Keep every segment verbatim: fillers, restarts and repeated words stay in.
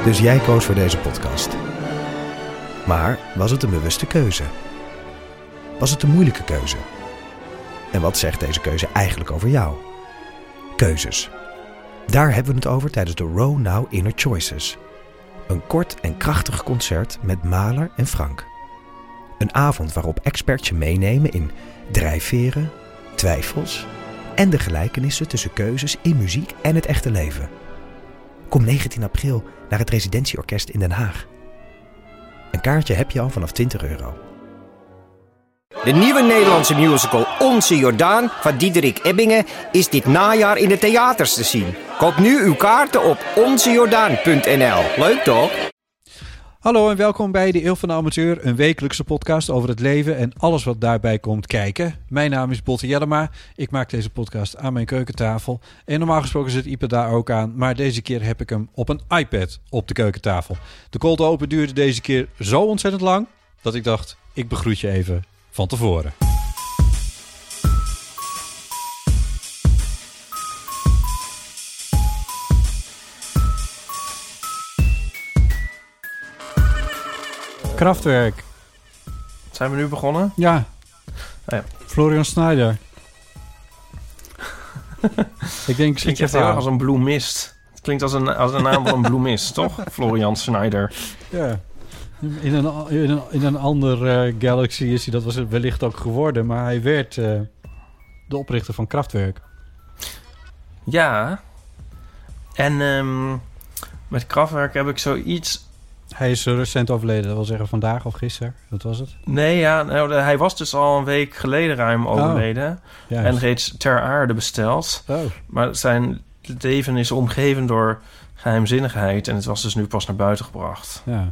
Dus jij koos voor deze podcast. Maar was het een bewuste keuze? Was het een moeilijke keuze? En wat zegt deze keuze eigenlijk over jou? Keuzes. Daar hebben we het over tijdens de Row Now Inner Choices. Een kort en krachtig concert met Mahler en Frank. Een avond waarop experts je meenemen in drijfveren, twijfels en de gelijkenissen tussen keuzes in muziek en het echte leven. Kom negentien april naar het Residentieorkest in Den Haag. Een kaartje heb je al vanaf twintig euro. De nieuwe Nederlandse musical Onze Jordaan van Diederik Ebbingen is dit najaar in de theaters te zien. Koop nu uw kaarten op onze jordaan punt n l. Leuk toch? Hallo en welkom bij de Eeuw van de Amateur, een wekelijkse podcast over het leven en alles wat daarbij komt kijken. Mijn naam is Botte Jellema. Ik maak deze podcast aan mijn keukentafel. En normaal gesproken zit Ipe daar ook aan, maar deze keer heb ik hem op een iPad op de keukentafel. De cold open duurde deze keer zo ontzettend lang dat ik dacht, ik begroet je even van tevoren. Kraftwerk. Zijn we nu begonnen? Ja. Oh ja. Florian Schneider. Ik denk, klinkt echt heel erg als een bloemist. Het klinkt als een, als een naam van een bloemist, toch? Florian Schneider. Ja. In een, in een, in een ander uh, galaxy is hij dat was het wellicht ook geworden, maar hij werd uh, de oprichter van Kraftwerk. Ja. En um, met Kraftwerk heb ik zoiets... Hij is recent overleden, dat wil zeggen vandaag of gisteren. Wat was het? Nee, ja, nou, hij was dus al een week geleden ruim overleden. Oh, en reeds ter aarde besteld. Oh. Maar zijn leven is omgeven door geheimzinnigheid. En het was dus nu pas naar buiten gebracht. Ja.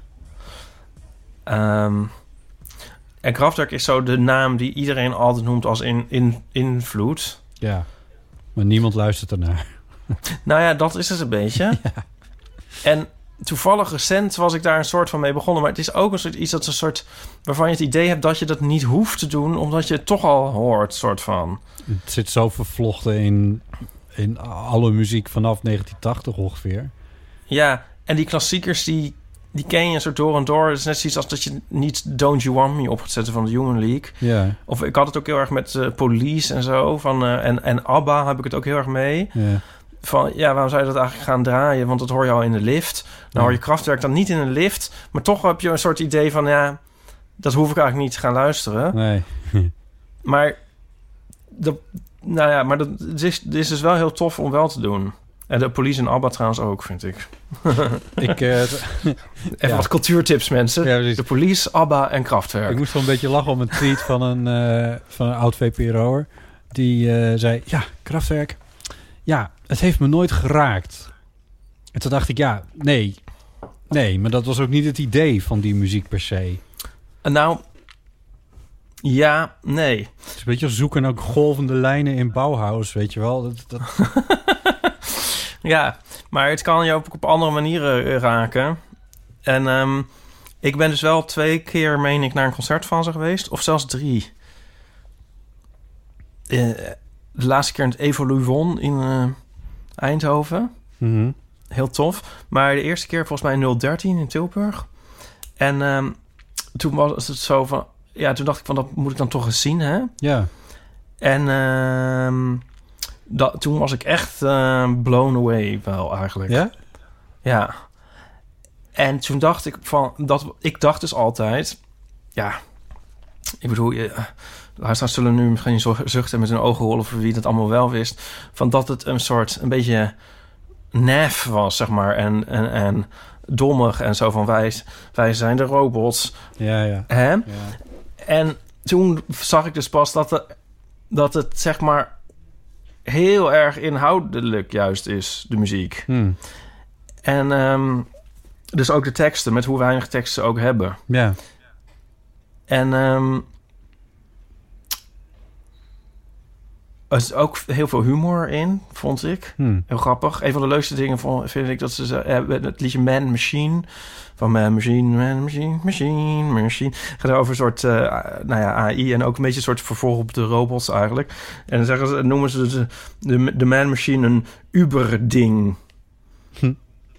Um, en Kraftwerk is zo de naam die iedereen altijd noemt als in, in, invloed. Ja, maar niemand luistert ernaar. Nou ja, dat is het een beetje. Ja. En toevallig recent was ik daar een soort van mee begonnen. Maar het is ook een soort iets dat een soort waarvan je het idee hebt dat je dat niet hoeft te doen, omdat je het toch al hoort, soort van. Het zit zo vervlochten in, in alle muziek vanaf negentien tachtig ongeveer. Ja, en die klassiekers die, die ken je een soort door en door. Het is net zoiets als dat je niet Don't You Want Me op gaat zetten van de Human League. Ja. Of ik had het ook heel erg met uh, Police en zo. Van, uh, en, en ABBA heb ik het ook heel erg mee. Ja. Van, ja, waarom zou je dat eigenlijk gaan draaien? Want dat hoor je al in de lift. Dan ja. hoor je Kraftwerk dan niet in een lift. Maar toch heb je een soort idee van, ja, dat hoef ik eigenlijk niet te gaan luisteren. Nee. maar, dat, nou ja, maar dat is, dat is dus wel heel tof om wel te doen. En de Police en ABBA trouwens ook, vind ik. ik uh, Even ja. wat cultuurtips, mensen. Ja, de Police, ABBA en Kraftwerk. Ik moest wel een beetje lachen om een tweet van een, uh, van een oud V P R O'er. Die uh, zei, ja, Kraftwerk... Ja, het heeft me nooit geraakt. En toen dacht ik, ja, nee. Nee, maar dat was ook niet het idee van die muziek per se. Nou, ja, nee. Het is een beetje zoeken naar golvende lijnen in Bauhaus, weet je wel. Dat, dat... ja, maar het kan je ook op andere manieren raken. En um, ik ben dus wel twee keer, meen ik, naar een concert van ze geweest. Of zelfs drie. Uh, De laatste keer in het Evoluon in uh, Eindhoven. Mm-hmm. Heel tof. Maar de eerste keer volgens mij in nul dertien in Tilburg. En um, toen was het zo van... Ja, toen dacht ik van, dat moet ik dan toch eens zien, hè? Ja. En um, dat, toen was ik echt uh, blown away wel eigenlijk. Ja? Ja. En toen dacht ik van... dat ik dacht dus altijd... Ja, ik bedoel... Je, luisteraars zullen nu misschien zo zuchten met hun ogen rollen voor wie dat allemaal wel wist. Van dat het een soort, een beetje nef was, zeg maar. En, en, en dommig en zo van wij, wij zijn de robots. Ja, ja. Hè? Ja. En toen zag ik dus pas dat, de, dat het, zeg maar, heel erg inhoudelijk juist is, de muziek. Hmm. En um, dus ook de teksten, met hoe weinig teksten ze ook hebben. Ja. En... Um, er is ook heel veel humor in, vond ik. Hmm. Heel grappig. Een van de leukste dingen vond, vind ik dat ze hebben het liedje Man Machine. Van Man Machine, Man Machine, Machine, Machine. Het gaat over een soort uh, nou ja, A I en ook een beetje een soort vervolg op de robots eigenlijk. En dan zeggen ze, noemen ze de, de, de Man Machine een Uber-ding. Hm.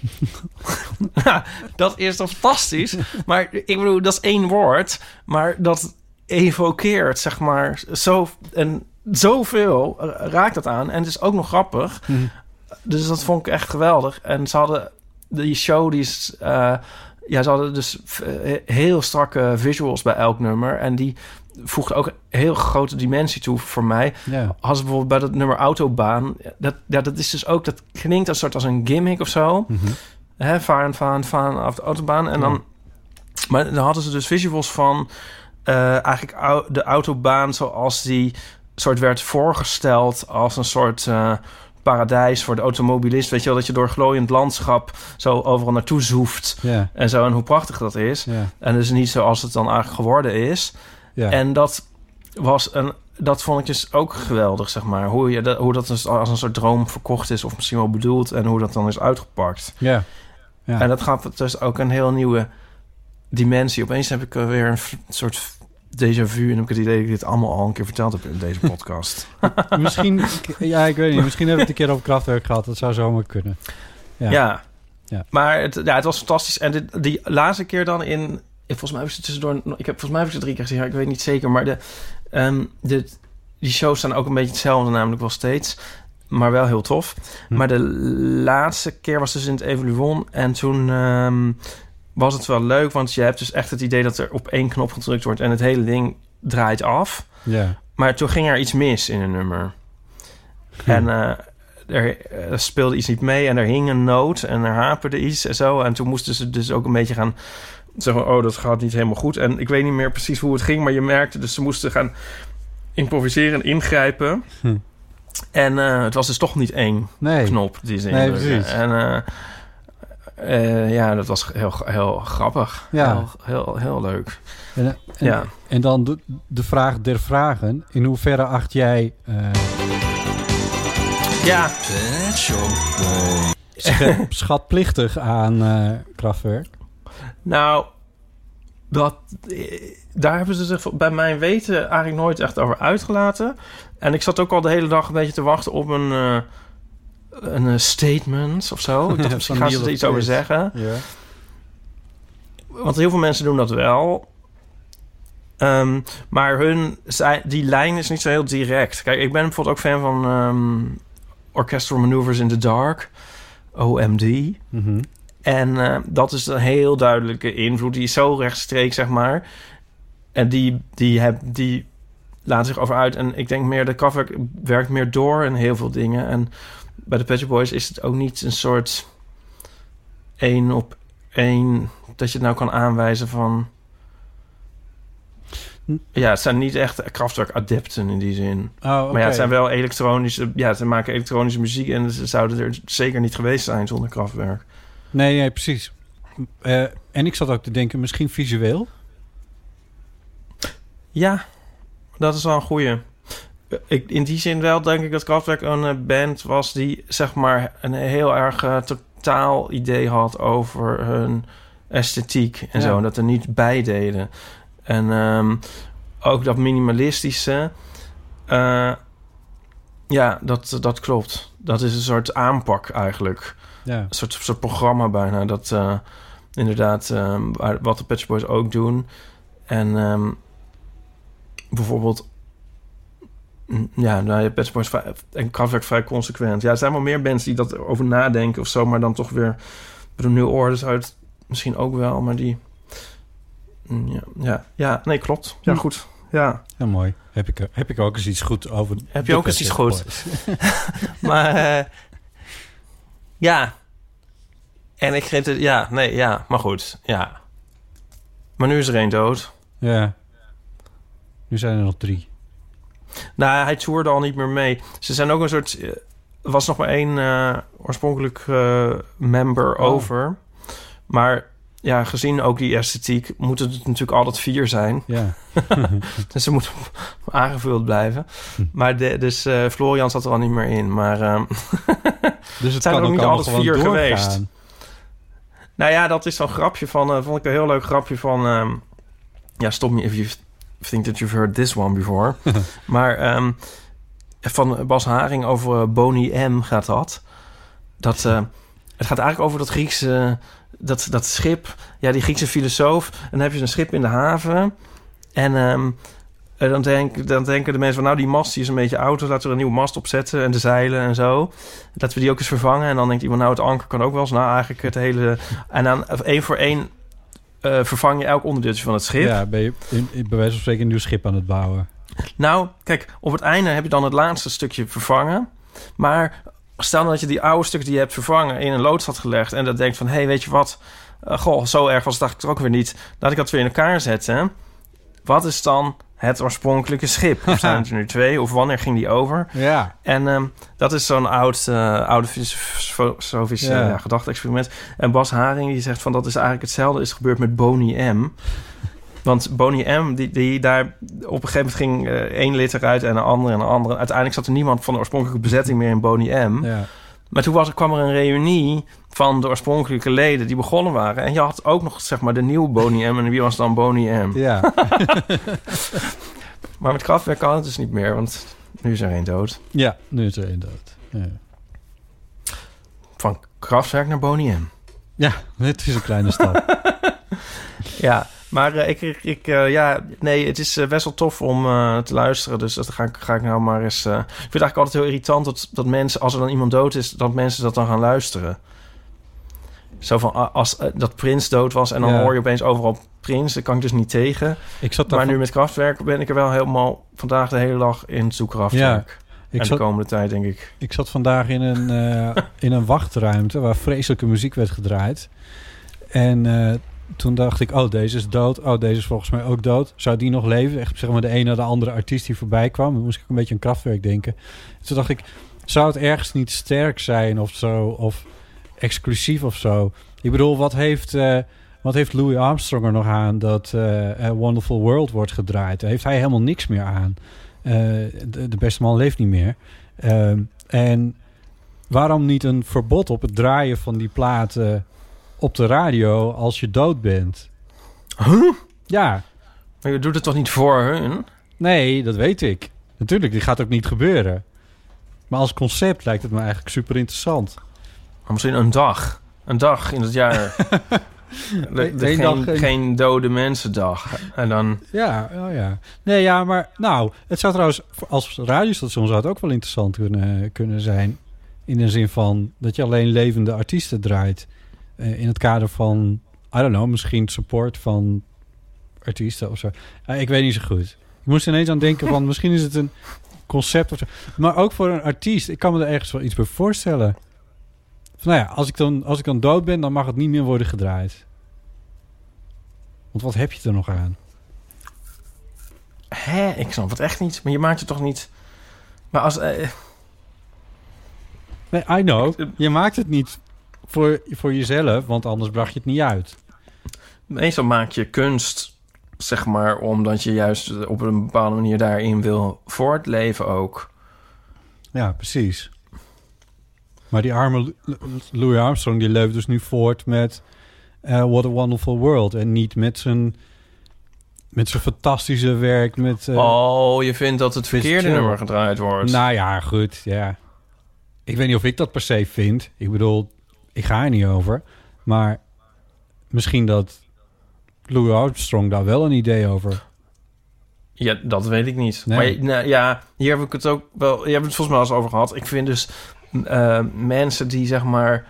Ja, dat is toch fantastisch? Maar ik bedoel, dat is één woord. Maar dat evokeert, zeg maar, zo... En zoveel raakt dat aan. En het is ook nog grappig. Mm. Dus dat vond ik echt geweldig. En ze hadden... Die show, die is... Uh, ja, ze hadden dus heel strakke visuals bij elk nummer. En die voegde ook een heel grote dimensie toe voor mij. Yeah. Als bijvoorbeeld bij dat nummer Autobaan. Dat, ja, dat is dus ook... Dat klinkt een soort als een gimmick of zo. Mm-hmm. Hè, varen, varen, varen af de autobaan. En dan... Mm. Maar dan hadden ze dus visuals van... Uh, eigenlijk de autobaan zoals die soort werd voorgesteld... als een soort... Uh, paradijs voor de automobilist. Weet je wel, dat je door glooiend landschap zo overal naartoe zoeft. Yeah. En zo, en hoe prachtig dat is. Yeah. En dus niet zoals het dan eigenlijk geworden is. Yeah. En dat was een... Dat vond ik dus ook geweldig, zeg maar. Hoe, je dat, hoe dat dus als een soort droom verkocht is... of misschien wel bedoeld... en hoe dat dan is uitgepakt. Yeah. Yeah. En dat gaat dus ook een heel nieuwe dimensie. Opeens heb ik weer een soort... déjà vu en heb ik het idee dat ik dit allemaal al een keer verteld heb in deze podcast. Misschien, ja, ik weet niet. Misschien hebben we het een keer over Kraftwerk gehad. Dat zou zomaar kunnen. Ja, ja. ja. Maar het, ja, het was fantastisch. En dit, die laatste keer dan in... Volgens mij heb ik ze tussendoor... Ik heb volgens mij heb ik ze drie keer gezien. Ja, ik weet niet zeker. Maar de, um, de, die shows staan ook een beetje hetzelfde, namelijk wel steeds. Maar wel heel tof. Hm. Maar de laatste keer was dus in het Evoluon. En toen... Um, was het wel leuk, want je hebt dus echt het idee... dat er op één knop gedrukt wordt... en het hele ding draait af. Yeah. Maar toen ging er iets mis in een nummer. Hm. En uh, er, er speelde iets niet mee... en er hing een noot en er haperde iets en zo. En toen moesten ze dus ook een beetje gaan zeggen... oh, dat gaat niet helemaal goed. En ik weet niet meer precies hoe het ging... maar je merkte dus ze moesten gaan improviseren en ingrijpen. Hm. En uh, het was dus toch niet één nee. knop die ze nee, indrukken. En... Uh, Uh, ja, dat was heel, heel grappig. Ja. Heel, heel, heel leuk. En, en, ja. en dan de, de vraag der vragen. In hoeverre acht jij... Uh, ja. Sch- schatplichtig aan uh, Kraftwerk? Nou, dat, daar hebben ze zich bij mijn weten eigenlijk nooit echt over uitgelaten. En ik zat ook al de hele dag een beetje te wachten op een... Uh, een statement of zo. Ik dacht, ja, misschien gaan ze er iets over zeggen. Ja. Want heel veel mensen doen dat wel. Um, maar hun... Die lijn is niet zo heel direct. Kijk, ik ben bijvoorbeeld ook fan van... Um, Orchestral Maneuvers in the Dark. O M D. Mm-hmm. En uh, dat is een heel duidelijke invloed. Die is zo rechtstreeks, zeg maar. En die, die, heb, die laat zich over uit. En ik denk meer... De Kraftwerk werkt meer door in heel veel dingen. En... Bij de Pet Shop Boys is het ook niet een soort één op één... dat je het nou kan aanwijzen van... Ja, het zijn niet echt Kraftwerk-adepten in die zin. Oh, okay. Maar ja, het zijn wel elektronische... Ja, ze maken elektronische muziek... en ze zouden er zeker niet geweest zijn zonder Kraftwerk. Nee, nee, precies. Uh, en ik zat ook te denken, misschien visueel? Ja, dat is wel een goeie. Ik, in die zin wel denk ik dat Kraftwerk een uh, band was... die zeg maar een heel erg uh, totaal idee had over hun esthetiek en ja. zo. En dat er niet bij deden. En um, ook dat minimalistische... Uh, ja, dat, dat klopt. Dat is een soort aanpak eigenlijk. Ja. Een soort, soort programma bijna. Dat uh, inderdaad, um, wat de Pet Shop Boys ook doen. En um, bijvoorbeeld... Ja, nou, je Pet Shop Boys en Kraftwerk vrij consequent. Ja, er zijn wel meer bands die dat over nadenken of zo, maar dan toch weer... Ik bedoel, New Order zou het misschien ook wel, maar die... Ja, ja, ja nee, klopt. Ja, goed. Ja, ja mooi. Heb ik, heb ik ook eens iets goed over... Heb je ook eens iets goed? maar, uh, ja. En ik geef het... Ja, nee, ja, maar goed. Ja. Maar nu is er één dood. Ja. Nu zijn er nog drie. Nou, hij toerde al niet meer mee. Ze zijn ook een soort... Er was nog maar één uh, oorspronkelijk uh, member oh. over. Maar ja, gezien ook die esthetiek... moeten het natuurlijk altijd vier zijn. Ja. Dus ze moeten aangevuld blijven. Maar de, dus uh, Florian zat er al niet meer in. Maar um, dus het zijn kan er ook niet altijd vier doorgaan. geweest. Nou ja, dat is zo'n grapje van... Uh, vond ik een heel leuk grapje van... Um, ja, stop me if you think that you've heard this one before. Maar um, van Bas Haring over uh, Boney M gaat dat. Dat... Uh, Het gaat eigenlijk over dat Griekse... Dat, dat schip, ja, die Griekse filosoof. En dan heb je een schip in de haven. En um, dan, denk, dan denken de mensen van... nou, die mast die is een beetje oud, dus laten we er een nieuwe mast opzetten. En de zeilen en zo. Laten we die ook eens vervangen. En dan denkt iemand, nou, het anker kan ook wel eens. Nou, eigenlijk het hele... En dan één voor één uh, vervang je elk onderdeeltje van het schip. Ja, ben je in, in, bij wijze van spreken een nieuw schip aan het bouwen. Nou, kijk, op het einde heb je dan het laatste stukje vervangen. Maar... Stel dat je die oude stukken die je hebt vervangen in een loods had gelegd... en dat denkt van, hé, hey, weet je wat... Uh, goh, zo erg was het eigenlijk ook weer niet. Laat ik dat weer in elkaar zetten. Wat is dan het oorspronkelijke schip? Of zijn het er nu twee? Of wanneer ging die over? Ja. En um, dat is zo'n oud, uh, oude filosofisch ja. uh, gedachte-experiment. En Bas Haring die zegt van... dat is eigenlijk hetzelfde is gebeurd met Boney M. Want Boney M, die, die daar op een gegeven moment ging uh, één lid eruit en een andere en een andere. Uiteindelijk zat er niemand van de oorspronkelijke bezetting meer in Boney M. Ja. Maar toen was, kwam er een reunie van de oorspronkelijke leden die begonnen waren. En je had ook nog, zeg maar, de nieuwe Boney M. En wie was dan Boney M? Ja. Maar met Kraftwerk kan het dus niet meer, want nu is er één dood. Ja, nu is er één dood. Ja. Van Kraftwerk naar Boney M. Ja, het is een kleine stap. Ja. Maar uh, ik, ik, ik uh, ja, nee, het is uh, best wel tof om uh, te luisteren. Dus dat ga ik, ga ik nou maar eens... Uh, ik vind het eigenlijk altijd heel irritant dat, dat mensen... als er dan iemand dood is, dat mensen dat dan gaan luisteren. Zo van, als uh, dat Prins dood was... en dan ja. hoor je opeens overal Prins. Dat kan ik dus niet tegen. Ik zat maar van... nu met Kraftwerk ben ik er wel helemaal... vandaag de hele dag in het Kraftwerk. Ja. Ik en zat, de komende tijd, denk ik. Ik zat vandaag in een, uh, in een wachtruimte... waar vreselijke muziek werd gedraaid. En... Uh, toen dacht ik, oh, deze is dood. Oh, deze is volgens mij ook dood. Zou die nog leven? Echt, zeg maar, de ene naar de andere artiest die voorbij kwam. Dan moest ik een beetje aan Kraftwerk denken. Toen dacht ik, zou het ergens niet sterk zijn of zo? Of exclusief of zo? Ik bedoel, wat heeft, uh, wat heeft Louis Armstrong er nog aan... dat uh, A Wonderful World wordt gedraaid? Daar heeft hij helemaal niks meer aan. Uh, de, de beste man leeft niet meer. Uh, en waarom niet een verbod op het draaien van die platen... op de radio als je dood bent? Huh? Ja. Maar je doet het toch niet voor hun? Nee, dat weet ik. Natuurlijk, die gaat ook niet gebeuren. Maar als concept lijkt het me eigenlijk super interessant. Maar misschien een dag. Een dag in het jaar. de, de, geen, dag, geen... geen dode mensendag. En dan... Ja, oh ja. Nee, ja, maar nou, het zou trouwens... als radiostation zou het ook wel interessant kunnen, kunnen zijn. In de zin van dat je alleen levende artiesten draait. Uh, in het kader van, I don't know, misschien support van artiesten of zo. Uh, ik weet niet zo goed. Ik moest ineens aan denken van, misschien is het een concept of zo. Maar ook voor een artiest, ik kan me er ergens wel iets bij voorstellen. Van, nou ja, als ik, dan, als ik dan dood ben, dan mag het niet meer worden gedraaid. Want wat heb je er nog aan? Hè? Ik snap het echt niet. Maar je maakt het toch niet... Maar als... Uh... Nee, I know. Je maakt het niet... Voor, voor jezelf, want anders bracht je het niet uit. Meestal maak je kunst, zeg maar... omdat je juist op een bepaalde manier daarin wil voortleven ook. Ja, precies. Maar die arme Louis Armstrong... die leeft dus nu voort met uh, What a Wonderful World... en niet met zijn, met zijn fantastische werk met... Uh, oh, je vindt dat het verkeerde nummer gedraaid wordt? Nou ja, goed, ja. Ik weet niet of ik dat per se vind. Ik bedoel... Ik ga er niet over. Maar misschien dat Louis Armstrong daar wel een idee over. Ja, dat weet ik niet. Nee. Maar nou, ja, hier heb ik het ook wel... Je hebt het volgens mij al eens over gehad. Ik vind dus uh, mensen die zeg maar...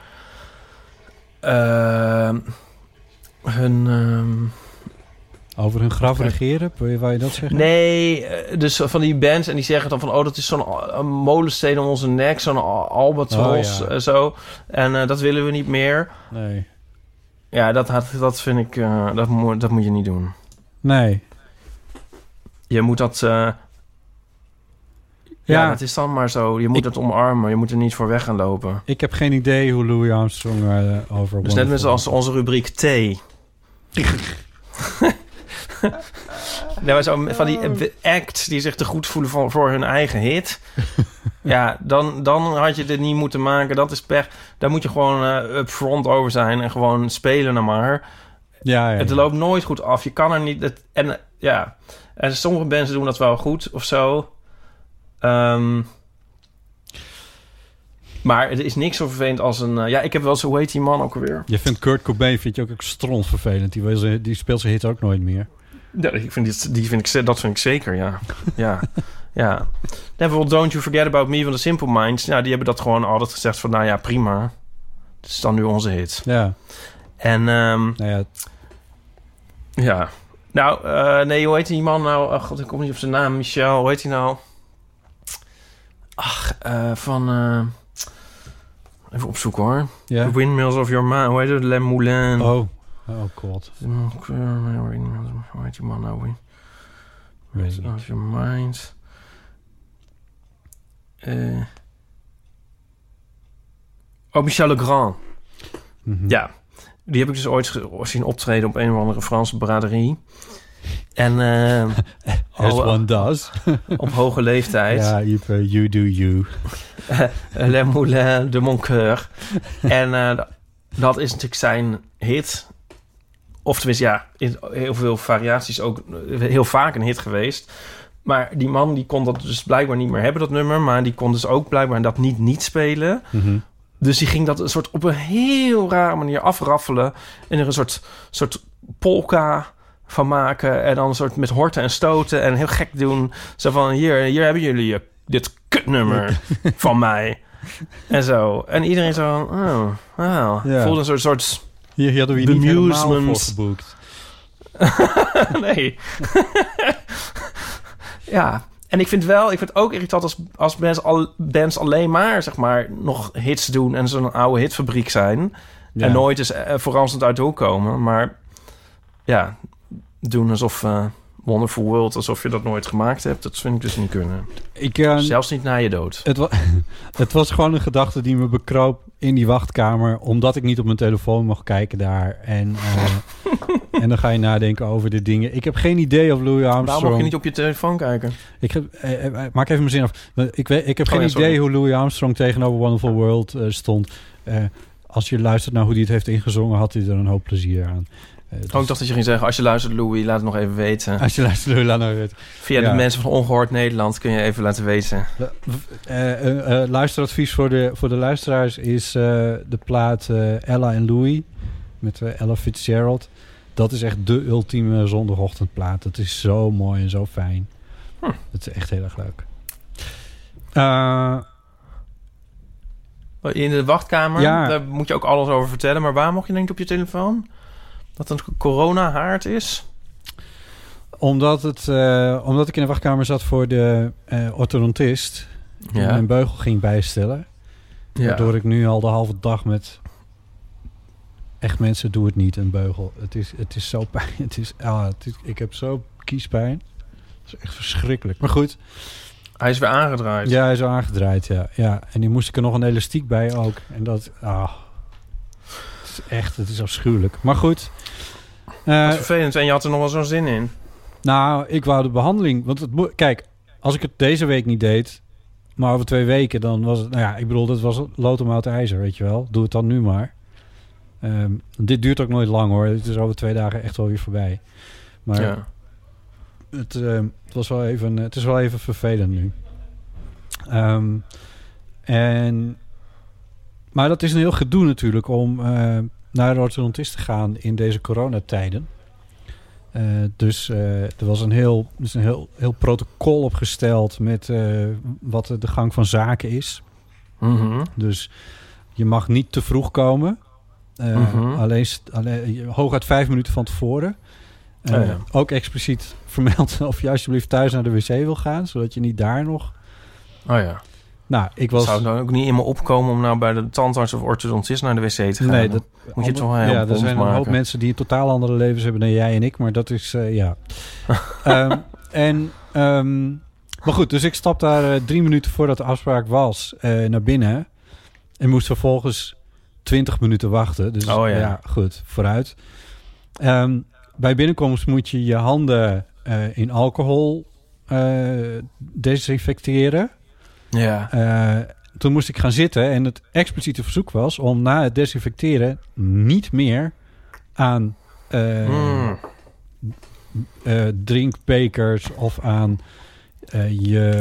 Uh, hun... Uh, Over hun graf regeren? Wou je dat zeggen? Nee, dus van die bands en die zeggen dan van... oh, dat is zo'n molensteen om onze nek, zo'n albatros en oh, ja. zo. En uh, dat willen we niet meer. Nee. Ja, dat, dat vind ik... Uh, dat, moet, dat moet je niet doen. Nee. Je moet dat... Uh, ja, ja, het is dan maar zo. Je moet ik, het omarmen. Je moet er niet voor weg gaan lopen. Ik heb geen idee hoe Louis Armstrong uh, over... Dus net zoals onze rubriek T... Nee, maar zo van die acts die zich te goed voelen voor, voor hun eigen hit. Ja, dan, dan had je dit niet moeten maken. Dat is pech. Daar moet je gewoon uh, upfront over zijn en gewoon spelen naar maar. Ja, ja, het ja. loopt nooit goed af. Je kan er niet... Het, en uh, ja, en sommige mensen doen dat wel goed of zo. Um, Maar het is niks zo vervelend als een... Uh, ja, ik heb wel zo, hoe heet die man ook alweer? Je vindt Kurt Cobain vind je ook, ook stront vervelend. Die, wil ze, die speelt zijn hit ook nooit meer. Ja, ik vind dit, die vind ik, dat vind ik zeker, ja. ja. ja. En bijvoorbeeld Don't You Forget About Me van de Simple Minds. Nou, die hebben dat gewoon altijd gezegd van... Nou ja, prima. Het is dan nu onze hit. Ja. En... Um, nou ja. Ja. Nou, uh, nee, hoe heet die man nou? Oh god, ik kom niet op zijn naam. Michel, hoe heet hij nou? Ach, uh, van... Uh, even opzoeken hoor. Yeah. The Windmills of Your Mind. Hoe heet het? Le Moulin. Oh. Oh god. Hoe heet die man nou? Weet of Your Mind. Uh, oh, Michel Legrand. Mm-hmm. Ja. Die heb ik dus ooit zien optreden op een of andere Franse braderie. En... Uh, As al, one does. Op hoge leeftijd. Ja, uh, you do you. Le Moulin de Mon Coeur. En uh, dat is natuurlijk zijn hit. Of tenminste, ja, in heel veel variaties ook heel vaak een hit geweest. Maar die man die kon dat dus blijkbaar niet meer hebben, dat nummer. Maar die kon dus ook blijkbaar dat niet niet spelen. Mm-hmm. Dus die ging dat een soort op een heel rare manier afraffelen. En er een soort, soort polka van maken. En dan een soort met horten en stoten. En heel gek doen. Zo van, hier, hier hebben jullie dit kutnummer van mij. En zo. En iedereen zo, oh, wow. Ja. Voelde een soort... soort hier, hier hadden we je niet helemaal voor geboekt. Nee. Ja. En ik vind wel, ik vind het ook irritant als, als bands, al, bands alleen maar, zeg maar, nog hits doen en zo'n oude hitfabriek zijn. Ja. En nooit eens uh, verrassend uit de hoek komen. Maar ja, doen alsof uh, Wonderful World, alsof je dat nooit gemaakt hebt. Dat vind ik dus niet kunnen. Ik, uh, Zelfs niet na je dood. Het, wa- het was gewoon een gedachte die me bekroop in die wachtkamer, omdat ik niet op mijn telefoon mocht kijken daar. En, uh, en dan ga je nadenken over de dingen. Ik heb geen idee of Louis Armstrong... Waarom mag je niet op je telefoon kijken? Ik heb, eh, eh, maak even mijn zin af. Ik, weet, ik heb oh, geen ja, idee hoe Louis Armstrong tegenover Wonderful World uh, stond. Uh, als je luistert naar hoe hij het heeft ingezongen, had hij er een hoop plezier aan. Uh, dus... Oh, ik dacht dat je ging zeggen, als je luistert Louis, laat het nog even weten. Als je luistert Louis, laat het nog weten. Via ja. de mensen van Ongehoord Nederland kun je even laten weten. Uh, uh, uh, luisteradvies voor de, voor de luisteraars is uh, de plaat uh, Ella en Louis met uh, Ella Fitzgerald. Dat is echt de ultieme zondagochtendplaat. Dat is zo mooi en zo fijn. Hm. Dat is echt heel erg leuk. Uh, In de wachtkamer, ja. Daar moet je ook alles over vertellen. Maar waar mocht je denk ik op je telefoon? Dat een corona-haard is? Omdat, het, uh, omdat ik in de wachtkamer zat voor de uh, orthodontist. Die ja. mijn beugel ging bijstellen. Ja. Waardoor ik nu al de halve dag met... Echt mensen, doe het niet, een beugel. Het is, het is zo pijn. Het is, ah, het is, ik heb zo kiespijn. Dat is echt verschrikkelijk. Maar goed. Hij is weer aangedraaid. Ja, hij is weer aangedraaid, ja. ja. En die moest ik er nog een elastiek bij ook. En dat, ah. Het is echt, het is afschuwelijk. Maar goed. Uh, dat is vervelend. En je had er nog wel zo'n zin in. Nou, ik wou de behandeling. Want het mo- kijk, als ik het deze week niet deed, maar over twee weken, dan was het... Nou ja, ik bedoel, dat was lood om oud ijzer, weet je wel. Doe het dan nu maar. Um, dit duurt ook nooit lang hoor. Het is over twee dagen echt wel weer voorbij. Maar ja. het, uh, het was wel even, het is wel even vervelend nu. Um, en, maar dat is een heel gedoe natuurlijk om uh, naar de orthodontist te gaan in deze coronatijden. Uh, dus uh, er was een heel, dus een heel, heel protocol opgesteld met uh, wat de gang van zaken is. Mm-hmm. Dus je mag niet te vroeg komen. Uh, mm-hmm. alleen, alleen hooguit vijf minuten van tevoren. Uh, oh ja. Ook expliciet vermeld of je alsjeblieft thuis naar de wc wil gaan, zodat je niet daar nog... Oh ja. Nou, ik was... Zou het dan ook niet in me opkomen om nou bij de tandarts of orthodontist naar de wc te gaan? Nee, dat moet je het wel heel ja, er zijn maken. Een hoop mensen die totaal andere levens hebben dan jij en ik, maar dat is, uh, ja. um, en, um, maar goed, dus ik stap daar uh, drie minuten voordat de afspraak was uh, naar binnen en moest vervolgens twintig minuten wachten. Dus oh, ja. ja, goed, vooruit. Um, bij binnenkomst moet je je handen uh, in alcohol uh, desinfecteren. Ja. Uh, toen moest ik gaan zitten en het expliciete verzoek was om na het desinfecteren niet meer aan uh, mm. uh, drinkbekers of aan uh, je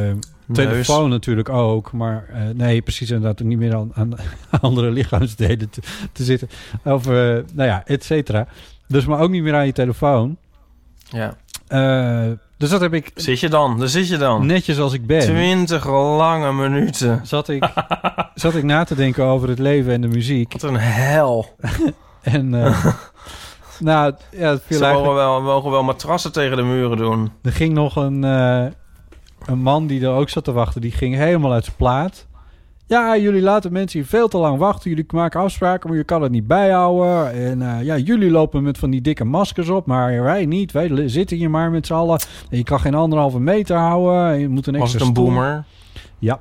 telefoon natuurlijk ook. Maar uh, nee, precies inderdaad niet meer aan, aan andere lichaamsdelen te, te zitten. Of, uh, nou ja, et cetera. Dus maar ook niet meer aan je telefoon. Ja. Uh, dus dat heb ik... Zit je dan? Daar zit je dan. Netjes als ik ben. Twintig lange minuten. Zat ik, zat ik na te denken over het leven en de muziek. Wat een hel. en... Uh, nou, ja, het viel Ze eigenlijk... mogen wel, mogen wel matrassen tegen de muren doen. Er ging nog een, uh, een man die er ook zat te wachten. Die ging helemaal uit zijn plaat. Ja, jullie laten mensen hier veel te lang wachten. Jullie maken afspraken, maar je kan het niet bijhouden. En uh, ja, jullie lopen met van die dikke maskers op, maar wij niet. Wij zitten hier maar met z'n allen. En je kan geen anderhalve meter houden. En je moet een extra Was het een stoel. boomer? Ja.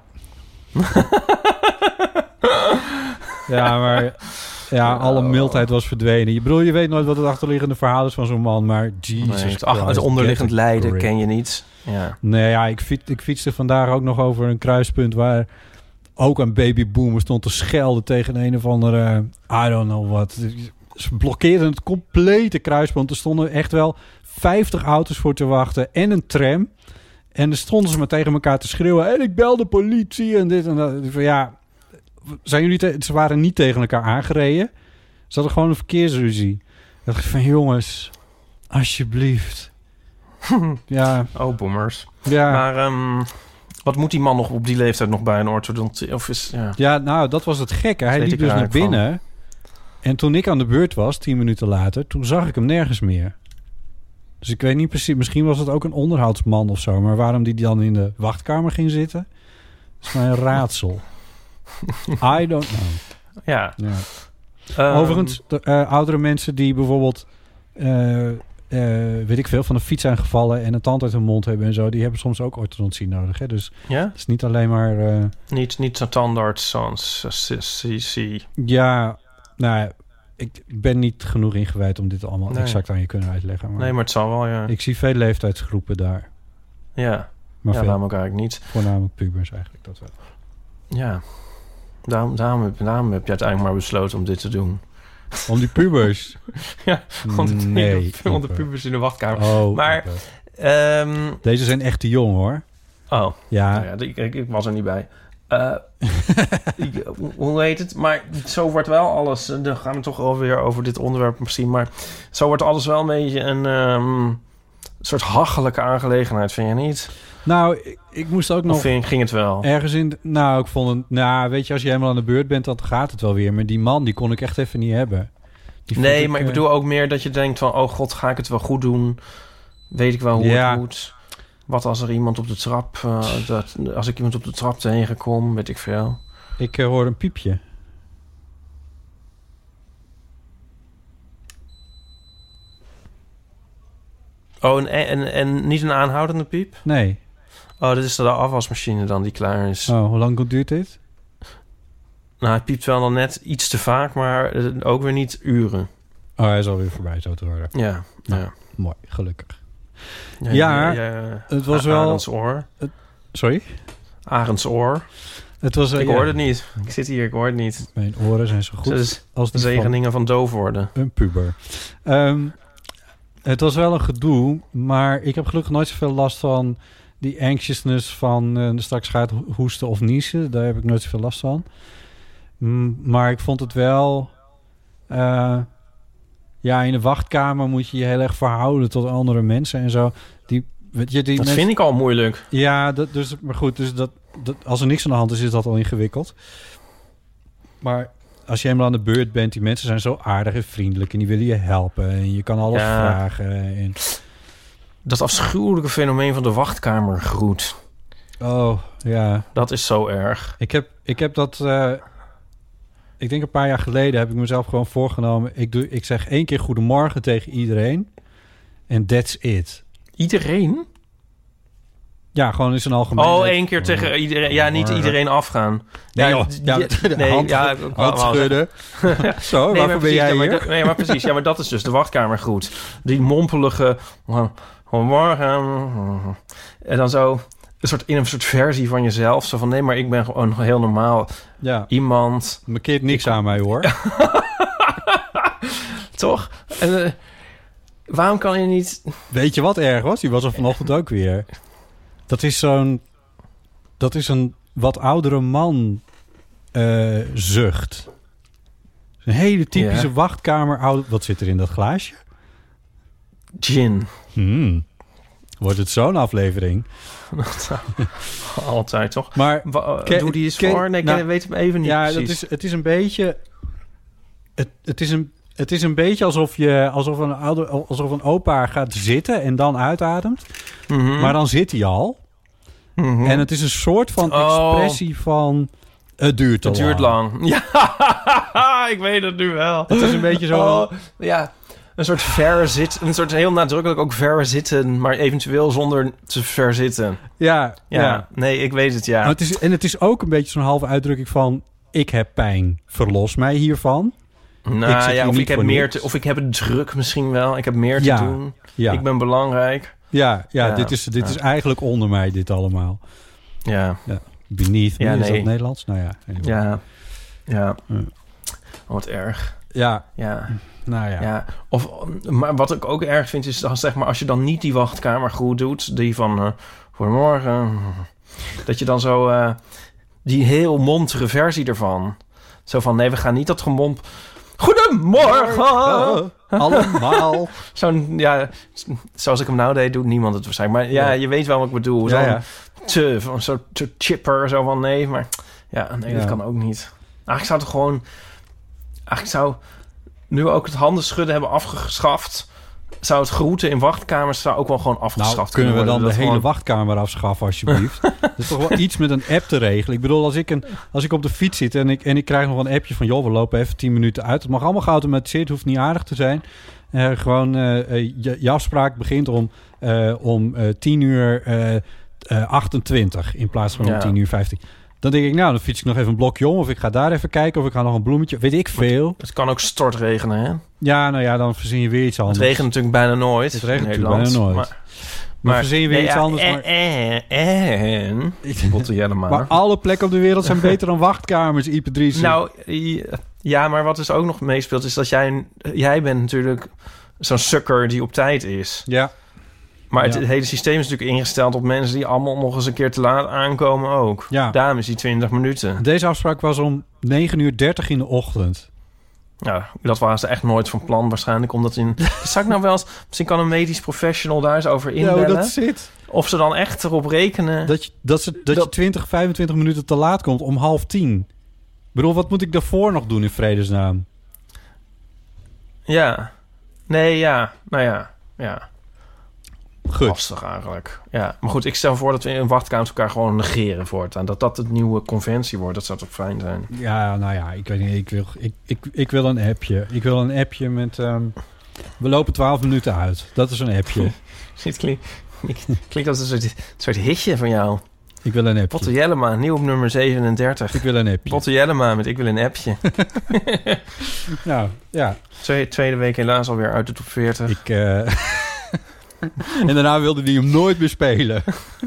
ja, maar... Ja, alle mildheid was verdwenen. Je bedoel, je weet nooit wat het achterliggende verhaal is van zo'n man, maar Jesus nee, het, ach, het onderliggend lijden ken je niet. Ja. Nee, ja, ik, fiets, ik fietste vandaag ook nog over een kruispunt waar ook een babyboomer stond te schelden tegen een of andere, I don't know what. Ze blokkeerden het complete kruispunt. Er stonden echt wel vijftig auto's voor te wachten en een tram. En dan stonden ze maar tegen elkaar te schreeuwen. En ik bel de politie en dit en dat. Van, ja, zijn jullie te, ze waren niet tegen elkaar aangereden. Ze hadden gewoon een verkeersruzie. Ik dacht van, jongens, alsjeblieft. ja. Oh, boomers. Ja. Maar um, wat moet die man nog op die leeftijd nog bij een orthodontie? Of is, ja. ja, nou, dat was het gekke. Hij liep dus naar binnen. Van. En toen ik aan de beurt was, tien minuten later, toen zag ik hem nergens meer. Dus ik weet niet precies, misschien was het ook een onderhoudsman of zo. Maar waarom die dan in de wachtkamer ging zitten, is mij een raadsel. I don't know. Ja. ja. Um, Overigens, de, uh, oudere mensen die bijvoorbeeld, uh, uh, weet ik veel, van de fiets zijn gevallen en een tand uit hun mond hebben en zo, die hebben soms ook orthodontie nodig. Hè? Dus ja? het is niet alleen maar... Uh, niet, niet zo'n tandarts, zo'n C C. Ja, nou, ik ben niet genoeg ingewijd om dit allemaal nee. exact aan je kunnen uitleggen. Maar nee, maar het zal wel, ja. Ik zie veel leeftijdsgroepen daar. Ja, maar ja veel, daarom ook eigenlijk niet. Voornamelijk pubers eigenlijk, dat wel. Ja, daarom, daarom, heb, daarom heb je uiteindelijk maar besloten om dit te doen. Om die pubers? ja, om de, nee, om de pubers in de wachtkamer. Oh, maar um, deze zijn echt te jong, hoor. Oh, ja. Nou ja ik, ik, ik was er niet bij. Uh, ik, hoe heet het? Maar zo wordt wel alles... Dan gaan we toch alweer over dit onderwerp misschien. Maar zo wordt alles wel een beetje een um, soort hachelijke aangelegenheid, vind je niet? Nou, ik, ik moest ook nog... Of vind, ging het wel? Ergens in... Nou, ik vond het... Nou, weet je, als je helemaal aan de beurt bent, dan gaat het wel weer. Maar die man, die kon ik echt even niet hebben. Die nee, ik, maar ik bedoel ook meer dat je denkt van... Oh god, ga ik het wel goed doen? Weet ik wel hoe ja. het moet? Wat als er iemand op de trap... Uh, dat, als ik iemand op de trap tegenkom, weet ik veel. Ik uh, hoor een piepje. Oh, en, en, en niet een aanhoudende piep? Nee. Oh, dit is de afwasmachine dan die klaar is. Oh, hoe lang duurt dit? Nou, het piept wel dan net iets te vaak, maar ook weer niet uren. Oh, hij is alweer voorbij, zo te horen. Ja, nou, ja. Mooi, gelukkig. Ja, ja, ja, ja het was wel... Arendsoor. Het... Sorry? Arendsoor. Het was, uh, ik ja. hoorde het niet. Ik zit hier, ik hoor het niet. Mijn oren zijn zo goed dus als de zegeningen van, van doof worden. Een puber. Um, het was wel een gedoe, maar ik heb gelukkig nooit zoveel last van die anxiousness van uh, straks gaat hoesten of niezen. Daar heb ik nooit zoveel last van. Mm, maar ik vond het wel... Uh, ja, in de wachtkamer moet je je heel erg verhouden tot andere mensen en zo. Die, weet je, die dat mensen, vind ik al moeilijk. Ja, dat, dus, maar goed, dus dat, dat, als er niks aan de hand is, is dat al ingewikkeld. Maar als je helemaal aan de beurt bent, die mensen zijn zo aardig en vriendelijk en die willen je helpen en je kan alles ja. vragen. En... Dat afschuwelijke fenomeen van de wachtkamergroet. Oh, ja. Dat is zo erg. Ik heb, ik heb dat... Uh, ik denk een paar jaar geleden heb ik mezelf gewoon voorgenomen. Ik, doe, ik zeg één keer goedemorgen tegen iedereen. En that's it. Iedereen? Ja, gewoon is een algemeen... Oh, één keer tegen iedereen. Ja, niet iedereen afgaan. Nee, ja, joh. Ja, ja, nee, hand, ja, hand schudden. Zo, nee, waarvoor ben jij hier? Ja, maar, nee, maar precies. Ja, maar dat is dus de wachtkamergroet. Die mompelige... Goedemorgen. En dan zo... Een soort, in een soort versie van jezelf. Zo van, nee, maar ik ben gewoon heel normaal ja. iemand. Markeert niks ik... aan mij, hoor. Toch? En, uh, waarom kan je niet... Weet je wat erg was? Die was er vanochtend ook weer. Dat is zo'n... dat is een wat oudere man uh, zucht. Een hele typische Ja. wachtkamer. Oude, wat zit er in dat glaasje? Gin. Hmm. Wordt het zo'n aflevering? Altijd, toch? Maar Wa- uh, ken- doe die eens ken- voor. Nee, ik nou, weet hem even niet ja, precies. dat is, het is een beetje... Het, het, is een, het is een beetje alsof, je, alsof, een oude, alsof een opa gaat zitten en dan uitademt. Mhm. Maar dan zit hij al. Mhm. En het is een soort van Oh. expressie van... Het duurt te Het duurt lang. Ja, ik weet het nu wel. Het is een beetje zo... Oh, ja, een soort ver zitten. Een soort heel nadrukkelijk ook ver zitten, maar eventueel zonder te ver zitten. Ja, Ja, ja. nee, ik weet het, ja. Maar het is, en het is ook een beetje zo'n halve uitdrukking van... Ik heb pijn, verlos mij hiervan. Ik Nou zit ja, hier of niet ik heb voor meer niks. te, of ik heb het druk misschien wel. Ik heb meer te Ja, doen. Ja, Ik ben belangrijk. ja, ja, Ja, dit, is, dit ja. is eigenlijk onder mij, dit allemaal. Ja, Beneath me, Ja, is nee. dat Nederlands? Nou ja. anyway. ja, ja. Ja. Oh, wat erg. Ja, Ja. nou ja. Ja, of, maar wat ik ook erg vind is, dat, zeg maar, als je dan niet die wachtkamer goed doet, die van uh, goedemorgen, dat je dan zo uh, die heel montere versie ervan, zo van nee, we gaan niet dat gemomp. Goedemorgen, Allemaal. zo'n ja, zoals ik hem nou deed, doet niemand het waarschijnlijk. Maar ja, Ja. je weet wel wat ik bedoel. Zo'n Ja, ja. te, van zo'n zo chipper, zo van nee, maar ja, nee, Ja. dat kan ook niet. Eigenlijk zou het gewoon, eigenlijk zou nu we ook het handen schudden hebben afgeschaft, zou het groeten in wachtkamers zou ook wel gewoon afgeschaft Nou, kunnen we dan worden. de Dat hele gewoon- wachtkamer afschaffen, alsjeblieft? Dat is toch wel iets met een app te regelen. Ik bedoel, als ik, een, als ik op de fiets zit en ik, en ik krijg nog een appje van... joh, we lopen even tien minuten uit. Het mag allemaal geautomatiseerd, het hoeft niet aardig te zijn. Uh, gewoon, uh, je, je afspraak begint om, uh, om uh, tien uur uh, uh, achtentwintig in plaats van Ja. om tien uur vijftien. Dan denk ik, nou, dan fiets ik nog even een blokje om... of ik ga daar even kijken, of ik ga nog een bloemetje... weet ik veel. Het kan ook stortregenen, hè? Ja, nou ja, dan verzin je weer iets anders. Het regent natuurlijk bijna nooit. Het regent in natuurlijk Nederland. bijna nooit. Maar, Maar verzin je weer nee, iets ja, anders, En, maar- en, en Botte Jellema. Maar alle plekken op de wereld zijn beter dan wachtkamers, Ipe Driessen. Nou, ja, maar wat dus ook nog meespeelt... is dat jij, jij bent natuurlijk zo'n sukker die op tijd is. Ja. Maar het, Ja. het hele systeem is natuurlijk ingesteld op mensen... die allemaal nog eens een keer te laat aankomen ook. Ja. Daarom is die twintig minuten. Deze afspraak was om negen uur dertig in de ochtend. Ja, dat waren ze echt nooit van plan waarschijnlijk. Omdat in... Zou ik nou wel eens... Misschien kan een medisch professional daar eens over Ja, inbellen. hoe dat zit. Of ze dan echt erop rekenen... Dat je, dat ze, dat je twintig, vijfentwintig minuten te laat komt om half tien. Ik bedoel, wat moet ik daarvoor nog doen in vredesnaam? Ja. Nee, ja. Nou ja. Ja. Goed. Lastig eigenlijk. Ja. Maar goed, ik stel voor dat we in wachtkamers elkaar gewoon negeren voortaan. Dat dat het nieuwe conventie wordt. Dat zou toch fijn zijn. Ja, nou ja, ik weet niet. Ik wil, ik, ik, ik wil een appje. Ik wil een appje met... Um, we lopen twaalf minuten uit. Dat is een appje. Dit klinkt, klinkt als een soort, een soort hitje van jou. Ik wil een appje. Botte Jellema, nieuw op nummer zevenendertig. Ik wil een appje. Botte Jellema met Ik wil een appje. Nou, ja. Twee, tweede week helaas alweer uit de top veertig. Ik... Uh... en daarna wilde hij hem nooit meer spelen.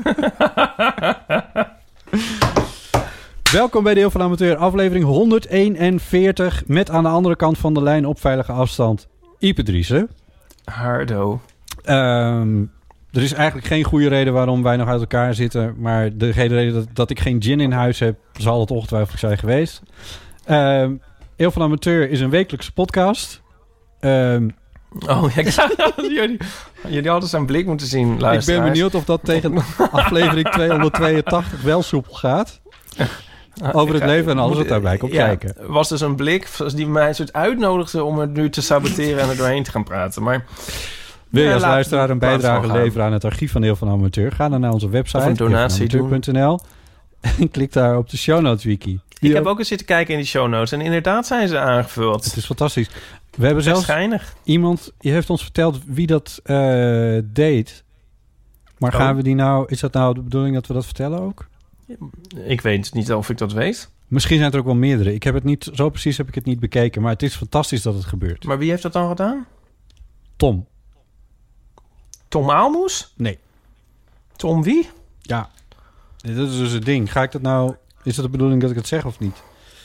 Welkom bij Deel van de Amateur, aflevering honderdeenenveertig... met aan de andere kant van de lijn op veilige afstand Ipe Driessen. Hardo. Um, er is eigenlijk geen goede reden waarom wij nog uit elkaar zitten... maar de hele reden dat, dat ik geen gin in huis heb... zal het ongetwijfeld zijn geweest. Um, Deel van de Amateur is een wekelijkse podcast... Um, Oh, ja, jullie, jullie hadden zijn blik moeten zien, ik luisteraars. ben benieuwd of dat tegen aflevering tweehonderdtweeëntachtig wel soepel gaat. Over het Ik, leven en alles moet- wat daarbij komt ja, kijken. was dus een blik die mij soort uitnodigde om het nu te saboteren en er doorheen te gaan praten. Maar Wil je Ja, als laat- luisteraar een laat het bijdrage gewoon gaan. leveren aan het archief van Deel van de Amateur? Ga dan naar onze website, Of een donatie deel van de amateur punt n l en klik daar op de show notes wiki. ik Die heb ook eens zitten kijken in die show notes en inderdaad zijn ze aangevuld. Het is fantastisch. We hebben zelfs schijnig. iemand, die heeft ons verteld wie dat uh, deed. Maar Oh. gaan we die nou, is dat nou de bedoeling dat we dat vertellen ook? Ik weet niet of ik dat weet. Misschien zijn er ook wel meerdere. Ik heb het niet, zo precies heb ik het niet bekeken. Maar het is fantastisch dat het gebeurt. Maar wie heeft dat dan gedaan? Tom. Tom Aalmoes? Nee. Tom wie? Ja. Dat is dus het ding. Ga ik dat nou... Is dat de bedoeling dat ik het zeg of niet?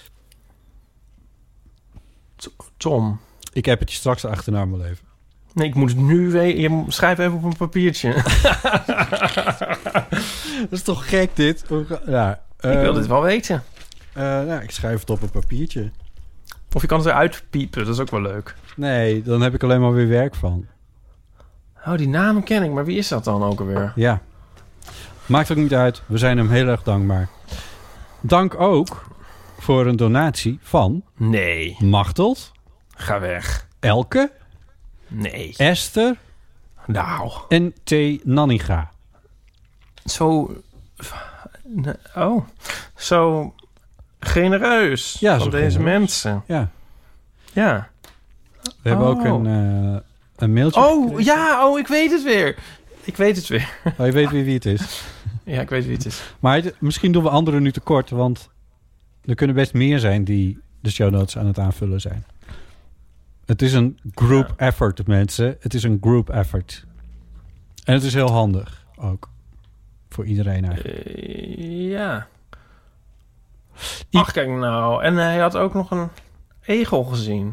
Tom. Ik heb het je straks achternaam wel even. Nee, ik moet het nu weten. Je moet- schrijf even op een papiertje. Dat is toch gek, dit? Ja, uh, ik wil dit wel weten. Uh, nou, ik schrijf het op een papiertje. Of je kan het eruit piepen, dat is ook wel leuk. Nee, dan heb ik alleen maar weer werk van. Oh, die namen ken ik, maar wie is dat dan ook alweer? Ja. Maakt ook niet uit. We zijn hem heel erg dankbaar. Dank ook voor een donatie van... Nee. Machteld. Ga weg. Elke. Nee. Esther. Nou. En T. Nanninga. Zo... Oh. Zo genereus ja, van zo deze genereus. mensen. Ja. Ja. We hebben oh. ook een, uh, een mailtje Oh, gekregen. ja. Oh, ik weet het weer. Ik weet het weer. Oh, je weet wie, wie het is. Ja, ik weet wie het is. Maar het, misschien doen we anderen nu tekort, want er kunnen best meer zijn die de show notes aan het aanvullen zijn. Het is een group ja. effort, mensen. Het is een group effort. En het is heel handig ook. Voor iedereen eigenlijk. Uh, ja. Ach, kijk nou. En hij had ook nog een egel gezien.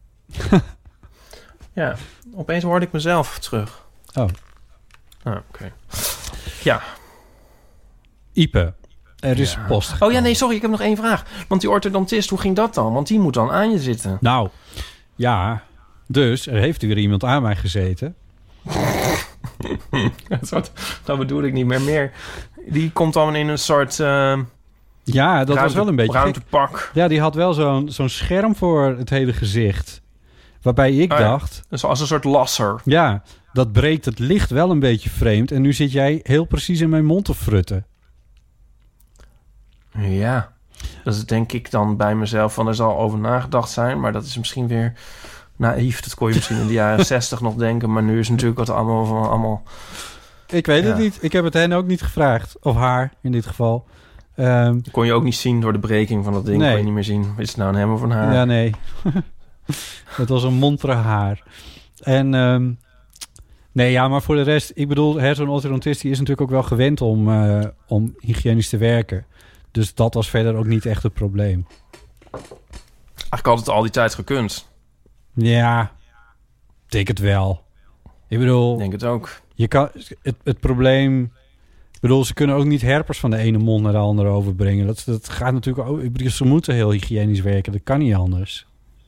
Ja, opeens hoorde ik mezelf terug. Oh. Ah, oké. Okay. Ja. Ipe, er is ja. post gekomen. Oh ja, nee, sorry, ik heb nog één vraag. Want die orthodontist, hoe ging dat dan? Want die moet dan aan je zitten. Nou, ja. Dus er heeft weer iemand aan mij gezeten. dat, dat bedoel ik niet meer. meer. Die komt dan in een soort... Uh, ja, dat ruimte, was wel een beetje ruimtepak. Ja, die had wel zo'n zo'n scherm voor het hele gezicht. Waarbij ik oh ja. dacht... Dus als een soort lasser. Ja, dat breekt het licht wel een beetje vreemd. En nu zit jij heel precies in mijn mond te frutten. Ja, dat is denk ik dan bij mezelf van er zal over nagedacht zijn. Maar dat is misschien weer naïef. Dat kon je misschien in de jaren zestig nog denken. Maar nu is natuurlijk wat allemaal van allemaal... Ik weet ja. het niet. Ik heb het hen ook niet gevraagd. Of haar, in dit geval. Um, dat kon je ook niet zien door de breking van dat ding. Nee. Kon je niet meer zien. Is het nou een hem of een haar? Ja, nee. Het was een montere haar. En... Um, nee, ja, maar voor de rest... Ik bedoel, hè, zo'n orthodontist die is natuurlijk ook wel gewend om, uh, om hygiënisch te werken. Dus dat was verder ook niet echt het probleem. Eigenlijk had het al die tijd gekund. Ja, ik denk het wel. Ik bedoel... Ik denk het ook. Je kan, het, het probleem... Ik bedoel, ze kunnen ook niet herpers van de ene mond naar de andere overbrengen. Dat, dat gaat natuurlijk ook... Ik bedoel, ze moeten heel hygiënisch werken. Dat kan niet anders.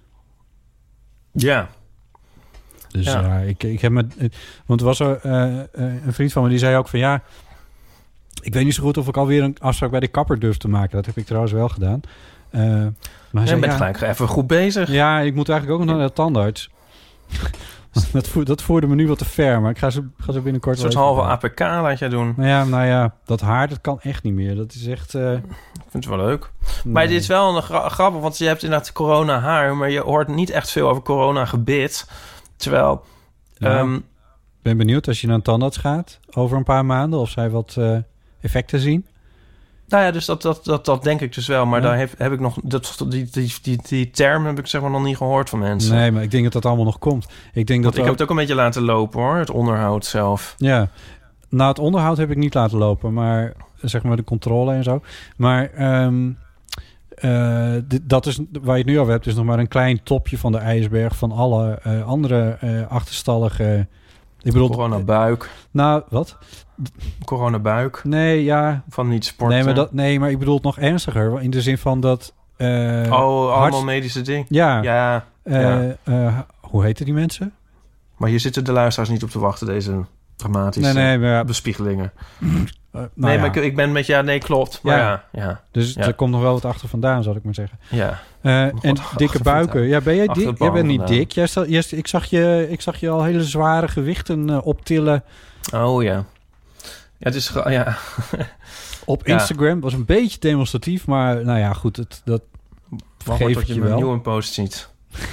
Ja. Dus ja, uh, ik, ik heb me... Want er was er, uh, uh, een vriend van me die zei ook van... Ja, ik weet niet zo goed of ik alweer een afspraak bij de kapper durf te maken. Dat heb ik trouwens wel gedaan. Uh, maar je zei, bent ja, gelijk even goed bezig. Ja, ik moet eigenlijk ook nog naar de tandarts. dat, voer, dat voerde me nu wat te ver, maar ik ga ze, ga ze binnenkort... Een soort halve A P K laat jij doen. Nou ja, nou ja, dat haar, dat kan echt niet meer. Dat is echt... Uh... Ik vind het wel leuk. Nee. Maar dit is wel een gra- grappig, want je hebt inderdaad corona haar... maar je hoort niet echt veel over corona gebit. Terwijl... Ja, um, ik ben benieuwd als je naar een tandarts gaat over een paar maanden... of zij wat uh, effecten zien. Nou ja, dus dat, dat, dat, dat denk ik dus wel. Maar ja. daar heb, heb ik nog... Dat, die, die, die, die term heb ik zeg maar nog niet gehoord van mensen. Nee, maar ik denk dat dat allemaal nog komt. Ik, denk dat ik ook... heb het ook een beetje laten lopen, hoor. Het onderhoud zelf. Ja. Nou, het onderhoud heb ik niet laten lopen. Maar zeg maar de controle en zo. Maar um, uh, dit, dat is waar je het nu over hebt... is nog maar een klein topje van de ijsberg... van alle uh, andere uh, achterstallige... Ik bedoel, coronabuik. Nou, wat? Coronabuik. Nee, ja. Van niet sporten. Nee, maar, dat, nee, maar ik bedoel het nog ernstiger. In de zin van dat... Uh, oh, allemaal harts... medische dingen. Ja. Ja, uh, ja. Uh, hoe heten die mensen? Maar hier zitten de luisteraars niet op te wachten, deze dramatische nee, nee, maar... bespiegelingen. Uh, nou nee, ja. maar ik, ik ben met ja, nee, klopt. Maar ja, ja. ja. Dus ja. er komt nog wel wat achter vandaan, zal ik maar zeggen. Ja. Uh, en dikke buiken. Ja, ben jij dik? Jij bent niet vandaan. dik. Jij sta, jij, ik, zag je, ik zag je al hele zware gewichten uh, optillen. Oh ja. Ja, het is... Ja. Op Instagram. Ja. Was een beetje demonstratief, maar nou ja, goed. Het, dat vergeef Wacht ik je je wel. mijn nieuwe post ziet.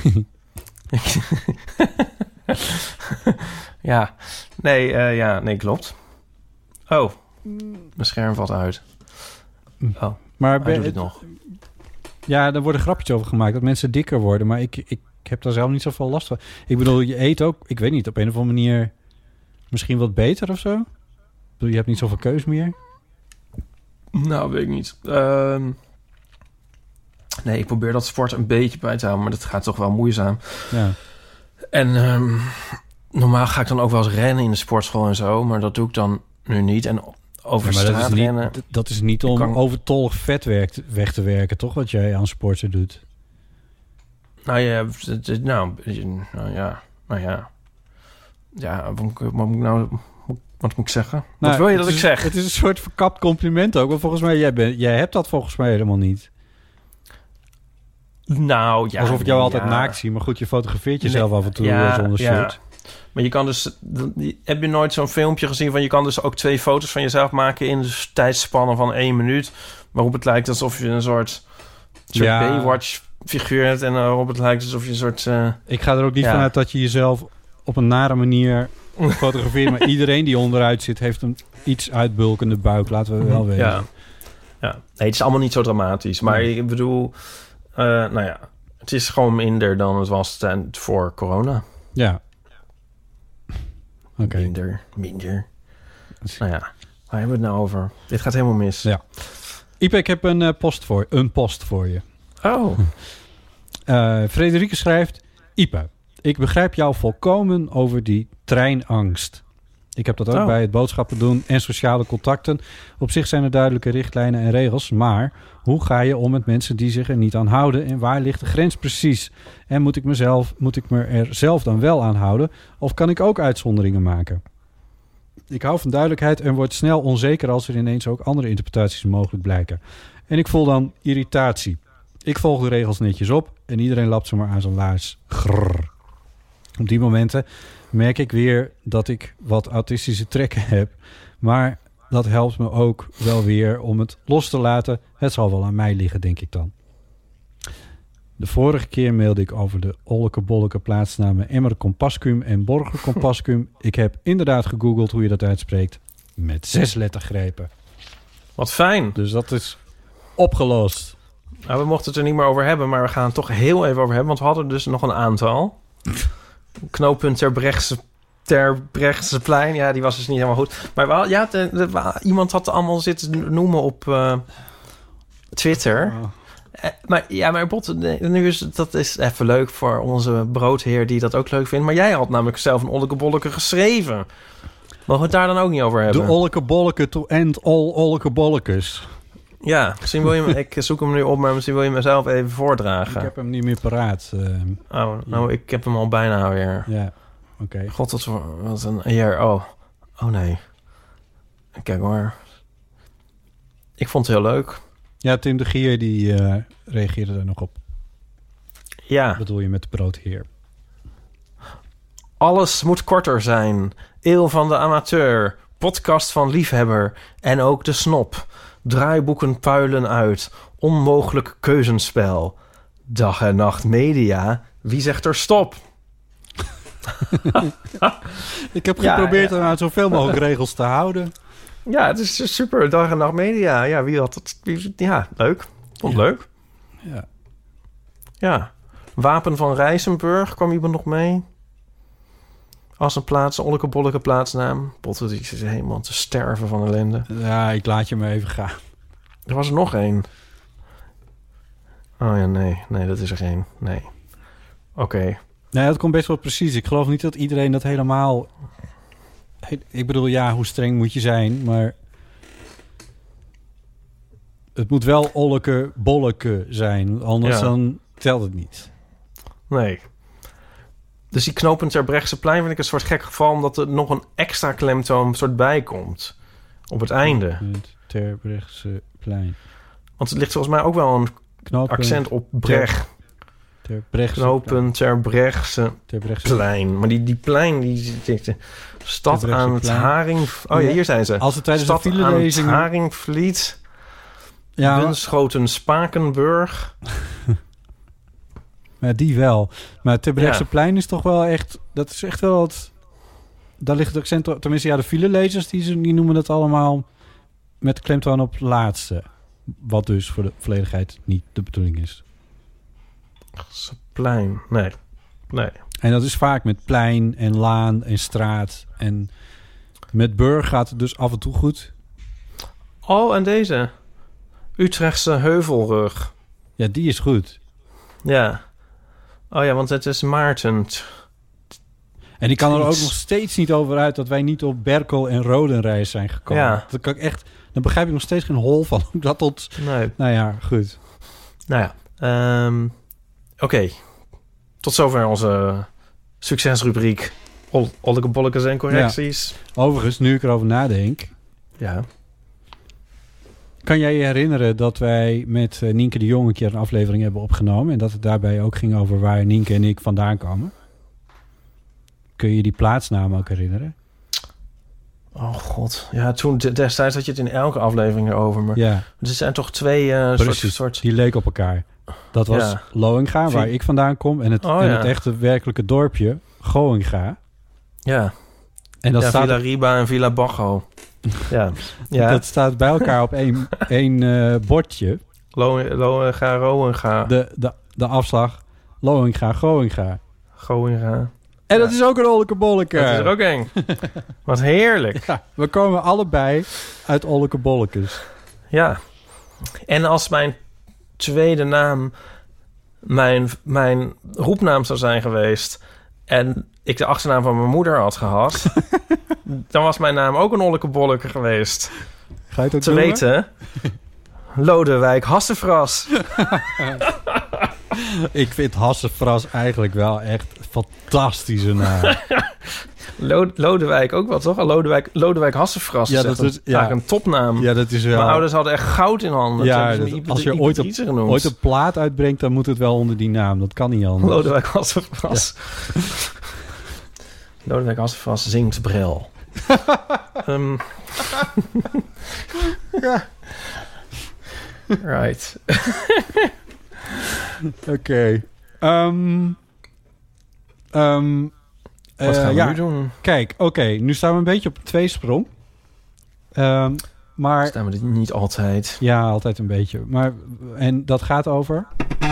ja. Nee, uh, ja, nee, klopt. Oh. Mijn scherm valt uit. Oh, maar ben, doet het nog. Ja, daar worden grapjes over gemaakt. Dat mensen dikker worden. Maar ik, ik heb daar zelf niet zoveel last van. Ik bedoel, je eet ook... Ik weet niet, op een of andere manier... Misschien wat beter of zo? Ik bedoel, je hebt niet zoveel keus meer? Nou, weet ik niet. Um, nee, ik probeer dat sport een beetje bij te houden. Maar dat gaat toch wel moeizaam. Ja. En um, normaal ga ik dan ook wel eens rennen in de sportschool en zo. Maar dat doe ik dan nu niet. En over Ja, maar dat is, straat rennen. niet, dat is niet om kan... overtollig vet werk, weg te werken, toch? Wat jij aan sporten doet. Nou ja, nou, nou ja, nou ja. Ja, wat moet ik, wat moet ik nou... Wat moet ik zeggen? Nou, wat wil je dat is, ik zeg? Het is een soort verkapt compliment ook. Want volgens mij, jij, ben, jij hebt dat volgens mij helemaal niet. Nou, ja. Alsof ik jou altijd ja. naakt zie. Maar goed, je fotografeert jezelf Nee, af en toe ja, zonder ja. shirt. Maar je kan dus... Heb je nooit zo'n filmpje gezien van... Je kan dus ook twee foto's van jezelf maken... in de tijdspannen van één minuut. Waarop het lijkt alsof je een soort... soort Ja. Baywatch-figuur hebt. En waarop het lijkt alsof je een soort... Uh, Ik ga er ook niet ja. vanuit dat je jezelf op een nare manier fotografeert. Maar iedereen die onderuit zit... heeft een iets uitbulkende buik. Laten we wel weten. Ja. ja. Nee, het is allemaal niet zo dramatisch. Maar Nee. ik bedoel... Uh, nou ja... Het is gewoon minder dan het was ten, voor corona. Ja. Oké. Okay. Minder, minder. Nou ja, waar hebben we het nou over? Dit gaat helemaal mis. Ja. Ipe, ik heb een uh, post voor, een post voor je. Oh. Uh, Frederike schrijft... Ipe, ik begrijp jou volkomen over die treinangst. Ik heb dat ook oh. bij het boodschappen doen en sociale contacten. Op zich zijn er duidelijke richtlijnen en regels. Maar hoe ga je om met mensen die zich er niet aan houden? En waar ligt de grens precies? En moet ik, mezelf, moet ik me er zelf dan wel aan houden? Of kan ik ook uitzonderingen maken? Ik hou van duidelijkheid en word snel onzeker... als er ineens ook andere interpretaties mogelijk blijken. En ik voel dan irritatie. Ik volg de regels netjes op en iedereen lapt ze maar aan zijn laars. Grrr. Op die momenten merk ik weer dat ik wat autistische trekken heb. Maar dat helpt me ook wel weer om het los te laten. Het zal wel aan mij liggen, denk ik dan. De vorige keer mailde ik over de olleke-bolleke plaatsnamen Emmer Compascum en Borger Compascum. Ik heb inderdaad gegoogeld hoe je dat uitspreekt. Met zes lettergrepen. Wat fijn. Dus dat is opgelost. Nou, we mochten het er niet meer over hebben, maar we gaan het toch heel even over hebben. Want we hadden dus nog een aantal. Knooppunt Terbrechtseplein. Terbrechtseplein. Ja, die was dus niet helemaal goed. Maar wel, ja, de, de, iemand had allemaal zitten noemen op uh, Twitter. Oh. Uh, maar ja, maar Bot, nu is dat is even leuk voor onze broodheer die dat ook leuk vindt. Maar jij had namelijk zelf een olleke-bolleke geschreven. Mogen we het daar dan ook niet over hebben? De olleke-bolleke to end all olleke-bollekes. Ja, misschien wil je me... ik zoek hem nu op, maar misschien wil je mezelf even voordragen. Ik heb hem niet meer paraat. Uh, oh, nou, ja. Ik heb hem al bijna weer. Ja, oké. Okay. God, wat, wat een eer. Oh, oh nee. Kijk hoor. Ik vond het heel leuk. Ja, Tim de Gier, die uh, reageerde er nog op. Ja. Wat bedoel je met de broodheer? Alles moet korter zijn. Eeuw van de amateur. Podcast van liefhebber. En ook de snop. Draaiboeken puilen uit. Onmogelijk keuzenspel. Dag en nacht media. Wie zegt er stop? Ik heb geprobeerd ja, ja. aan zoveel mogelijk regels te houden. Ja, het is super. Dag en nacht media. Ja, wie had het? Wie, ja, leuk. Vond het ja. leuk. Ja. Ja. Wapen van Rijsenburg. Kwam iemand nog mee? Als een plaats, een olleke-bolleke plaatsnaam. Botten, die zit helemaal te sterven van ellende. Ja, ik laat je maar even gaan. Er was er nog één. Oh ja, nee. Nee, dat is er geen. Nee. Oké. Okay. Nee, dat komt best wel precies. Ik geloof niet dat iedereen dat helemaal... Ik bedoel, ja, hoe streng moet je zijn, maar... Het moet wel olleke-bolleke zijn. Anders ja. dan telt het niet. Nee. Dus die knooppunt Terbrechtseplein vind ik een soort gek geval... omdat er nog een extra klemtoon soort bij komt. Op het einde. Knooppunt Terbrechtseplein. Want het ligt volgens mij ook wel een knooppunt accent op breg. Ter knooppunt Terbrechtseplein. Maar die, die plein, die, die, die stad aan het Haring... Oh ja, hier zijn ze. Als het tijdens stad de filelezing... aan het Haringvliet. Ja, Bunschoten Spakenburg. Ja, die wel. Maar Terbrechtseplein ja. is toch wel echt... Dat is echt wel het... Daar ligt het accent op. Tenminste, ja, de filelezers die, die noemen dat allemaal met klemtoon op laatste. Wat dus voor de volledigheid niet de bedoeling is. Plein, nee. nee. En dat is vaak met plein en laan en straat. En met burg gaat het dus af en toe goed. Oh, en deze. Utrechtse Heuvelrug. Ja, die is goed. Ja. Oh ja, want het is Maarten. En ik kan er ook Iets. nog steeds niet over uit dat wij niet op Berkel en Rodenreis zijn gekomen. Ja. Dat kan ik echt, dan begrijp ik nog steeds geen hol van hoe dat tot... Nee. Nou ja, goed. Nou ja. Um, Oké. Okay. Tot zover onze succesrubriek. Ol- Olleke bollekes en correcties. Ja. Overigens, nu ik erover nadenk... Ja. Kan jij je herinneren dat wij met uh, Nienke de Jong een keer een aflevering hebben opgenomen... en dat het daarbij ook ging over waar Nienke en ik vandaan komen? Kun je die plaatsnaam ook herinneren? Oh god. Ja, toen destijds had je het in elke aflevering erover. Maar ja. er zijn toch twee uh, soort, soort... Die leken op elkaar. Dat was ja. Loinga, waar ik vandaan kom... en het, oh, en ja. het echte werkelijke dorpje, Goinga. Ja. En dat ja, staat Villa Riba en Villa Bacho. ja. ja. Dat staat bij elkaar op één, één uh, bordje. Loinga, Roinga. De, de, de afslag Loinga, Goinga. Goinga. En ja. dat is ook een olleke bolleke. Dat is er ook eng. Wat heerlijk. Ja, we komen allebei uit olleke bollekes. Ja. En als mijn tweede naam mijn, mijn roepnaam zou zijn geweest... en ik de achternaam van mijn moeder had gehad... dan was mijn naam ook een olleke bolleke geweest. Ga je het ook Te noemen? weten... Lodewijk Hassefras. Ik vind Hassefras eigenlijk wel echt fantastische naam. Lode, Lodewijk ook wel, toch? Lodewijk, Lodewijk Hassefras ja, is dat echt is een, ja. een topnaam. Ja, dat is wel... Mijn ouders hadden echt goud in handen. Ja, dat, dat, als je ooit, op, ooit een plaat uitbrengt, dan moet het wel onder die naam. Dat kan niet anders. Lodewijk Hassefras. Ja. Lodewijk Hassefras zingt Brel. um. ja. Right. Oké. Okay. Um, um, Wat gaan we uh, nu ja, doen? Kijk, oké. Okay, nu staan we een beetje op tweesprong. Um, maar... Staan we dit niet altijd? Ja, altijd een beetje. Maar, en dat gaat over...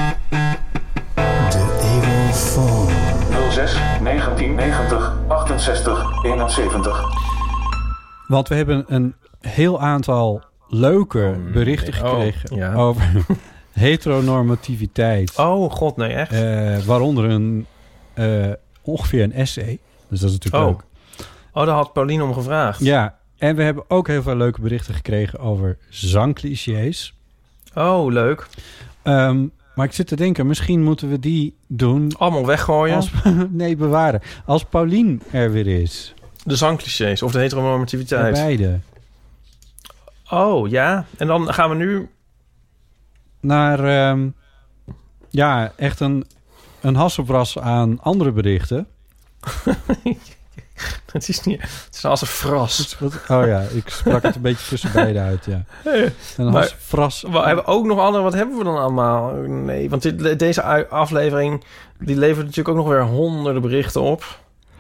De Evil Phone. nul zes negentien negentig achtenzestig eenenzeventig. Want we hebben een heel aantal leuke berichten gekregen... Oh, ja. over heteronormativiteit. Oh, god, nee, echt? Uh, waaronder een, uh, ongeveer een essay. Dus dat is natuurlijk oh. leuk. Oh, daar had Pauline om gevraagd. Ja, en we hebben ook heel veel leuke berichten gekregen over zangclichés. Oh, leuk. Um, maar ik zit te denken, misschien moeten we die doen... Allemaal weggooien? Als, nee, bewaren. Als Paulien er weer is. De zangclichés of de heteronormativiteit? Ja, beide. Oh, ja. En dan gaan we nu... Naar, um, ja, echt een, een hasselbras aan andere berichten. Het is niet... Het is als een fras. Oh ja, ik sprak het een beetje tussen beide uit, ja. Een hasselbras. We hebben ook nog andere... Wat hebben we dan allemaal? Nee, want dit, deze aflevering... die levert natuurlijk ook nog weer honderden berichten op.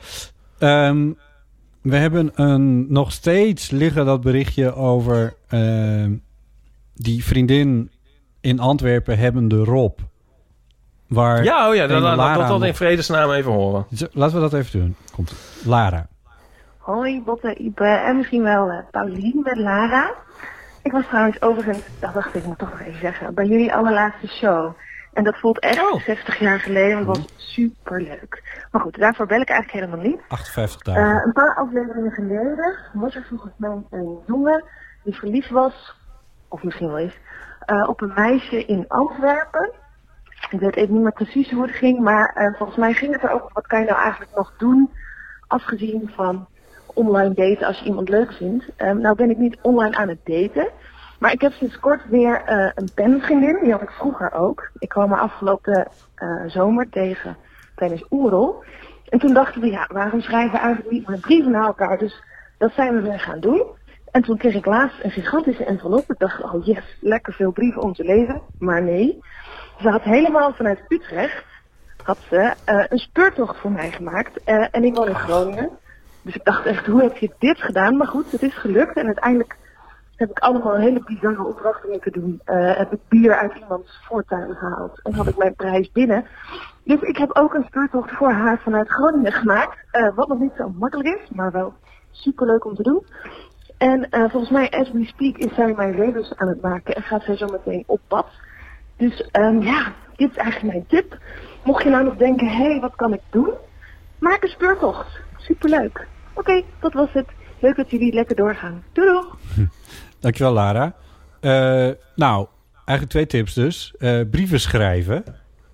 Um, we hebben een, nog steeds liggen dat berichtje over... Uh, die vriendin in Antwerpen hebbende Rob. Waar ja, oh ja, dan laat dat dan in vredesnaam even horen. Laten we dat even doen. Komt Lara. Hoi, Botte, Ipe en misschien wel uh, Paulien met Lara. Ik was trouwens overigens, dat dacht ik, moet toch nog even zeggen, bij jullie allerlaatste show. En dat voelt echt oh. zestig jaar geleden, want het was superleuk. Maar goed, daarvoor bel ik eigenlijk helemaal niet. achtenvijftig dagen. Uh, een paar afleveringen geleden was er volgens mij een jongen die verliefd was, of misschien wel eens, uh, op een meisje in Antwerpen. Ik weet even niet meer precies hoe het ging, maar uh, volgens mij ging het erover, wat kan je nou eigenlijk nog doen, afgezien van online daten als je iemand leuk vindt. Um, nou ben ik niet online aan het daten, maar ik heb sinds kort weer uh, een penvriendin, die had ik vroeger ook. Ik kwam haar afgelopen uh, zomer tegen tijdens Oerol. En toen dachten we, ja, waarom schrijven we eigenlijk niet maar brieven naar elkaar? Dus dat zijn we weer gaan doen. En toen kreeg ik laatst een gigantische envelop. Ik dacht, oh yes, lekker veel brieven om te lezen. Maar nee, ze had helemaal vanuit Utrecht had ze, uh, een speurtocht voor mij gemaakt. Uh, en ik woon in Groningen. Dus ik dacht echt, hoe heb je dit gedaan? Maar goed, het is gelukt. En uiteindelijk heb ik allemaal hele bizarre opdrachten moeten doen. Uh, heb ik bier uit iemands voortuin gehaald. En had ik mijn prijs binnen. Dus ik heb ook een speurtocht voor haar vanuit Groningen gemaakt. Uh, wat nog niet zo makkelijk is, maar wel superleuk om te doen. En uh, volgens mij, as we speak, is zij mijn rebus aan het maken. En gaat zij zo meteen op pad. Dus um, ja, dit is eigenlijk mijn tip. Mocht je nou nog denken, hé, hey, wat kan ik doen? maak een speurtocht. Superleuk. Oké, okay, dat was het. Leuk dat jullie lekker doorgaan. Doei doeg. Dankjewel, Lara. Uh, nou, eigenlijk twee tips dus. Uh, brieven schrijven.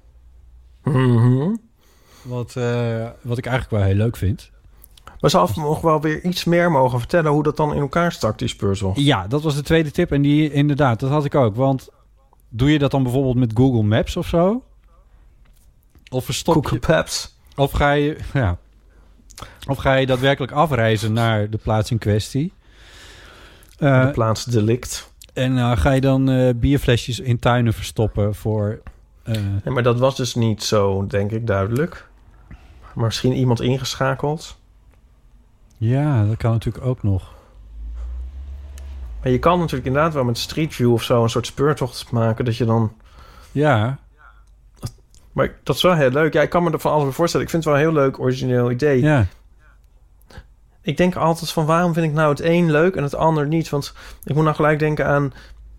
Mm-hmm. Wat, uh, wat ik eigenlijk wel heel leuk vind. Maar zou nog wel weer iets meer mogen vertellen hoe dat dan in elkaar stak, die speurtocht? Ja, dat was de tweede tip. En die inderdaad, dat had ik ook. Want doe je dat dan bijvoorbeeld met Google Maps of zo? Of verstop Google je... Maps. Of ga je... Ja. Of ga je daadwerkelijk afreizen naar de plaats in kwestie? Uh, de plaats delict. En uh, ga je dan uh, bierflesjes in tuinen verstoppen voor... Uh... Ja, maar dat was dus niet zo, denk ik, duidelijk. Maar misschien iemand ingeschakeld. Ja, dat kan natuurlijk ook nog. Maar je kan natuurlijk inderdaad wel met Street View of zo een soort speurtocht maken dat je dan... Ja. Maar dat is wel heel leuk. Ja, ik kan me er van alles bij voorstellen. Ik vind het wel een heel leuk, origineel idee. Ja. Ik denk altijd van waarom vind ik nou het een leuk en het ander niet? Want ik moet nou gelijk denken aan...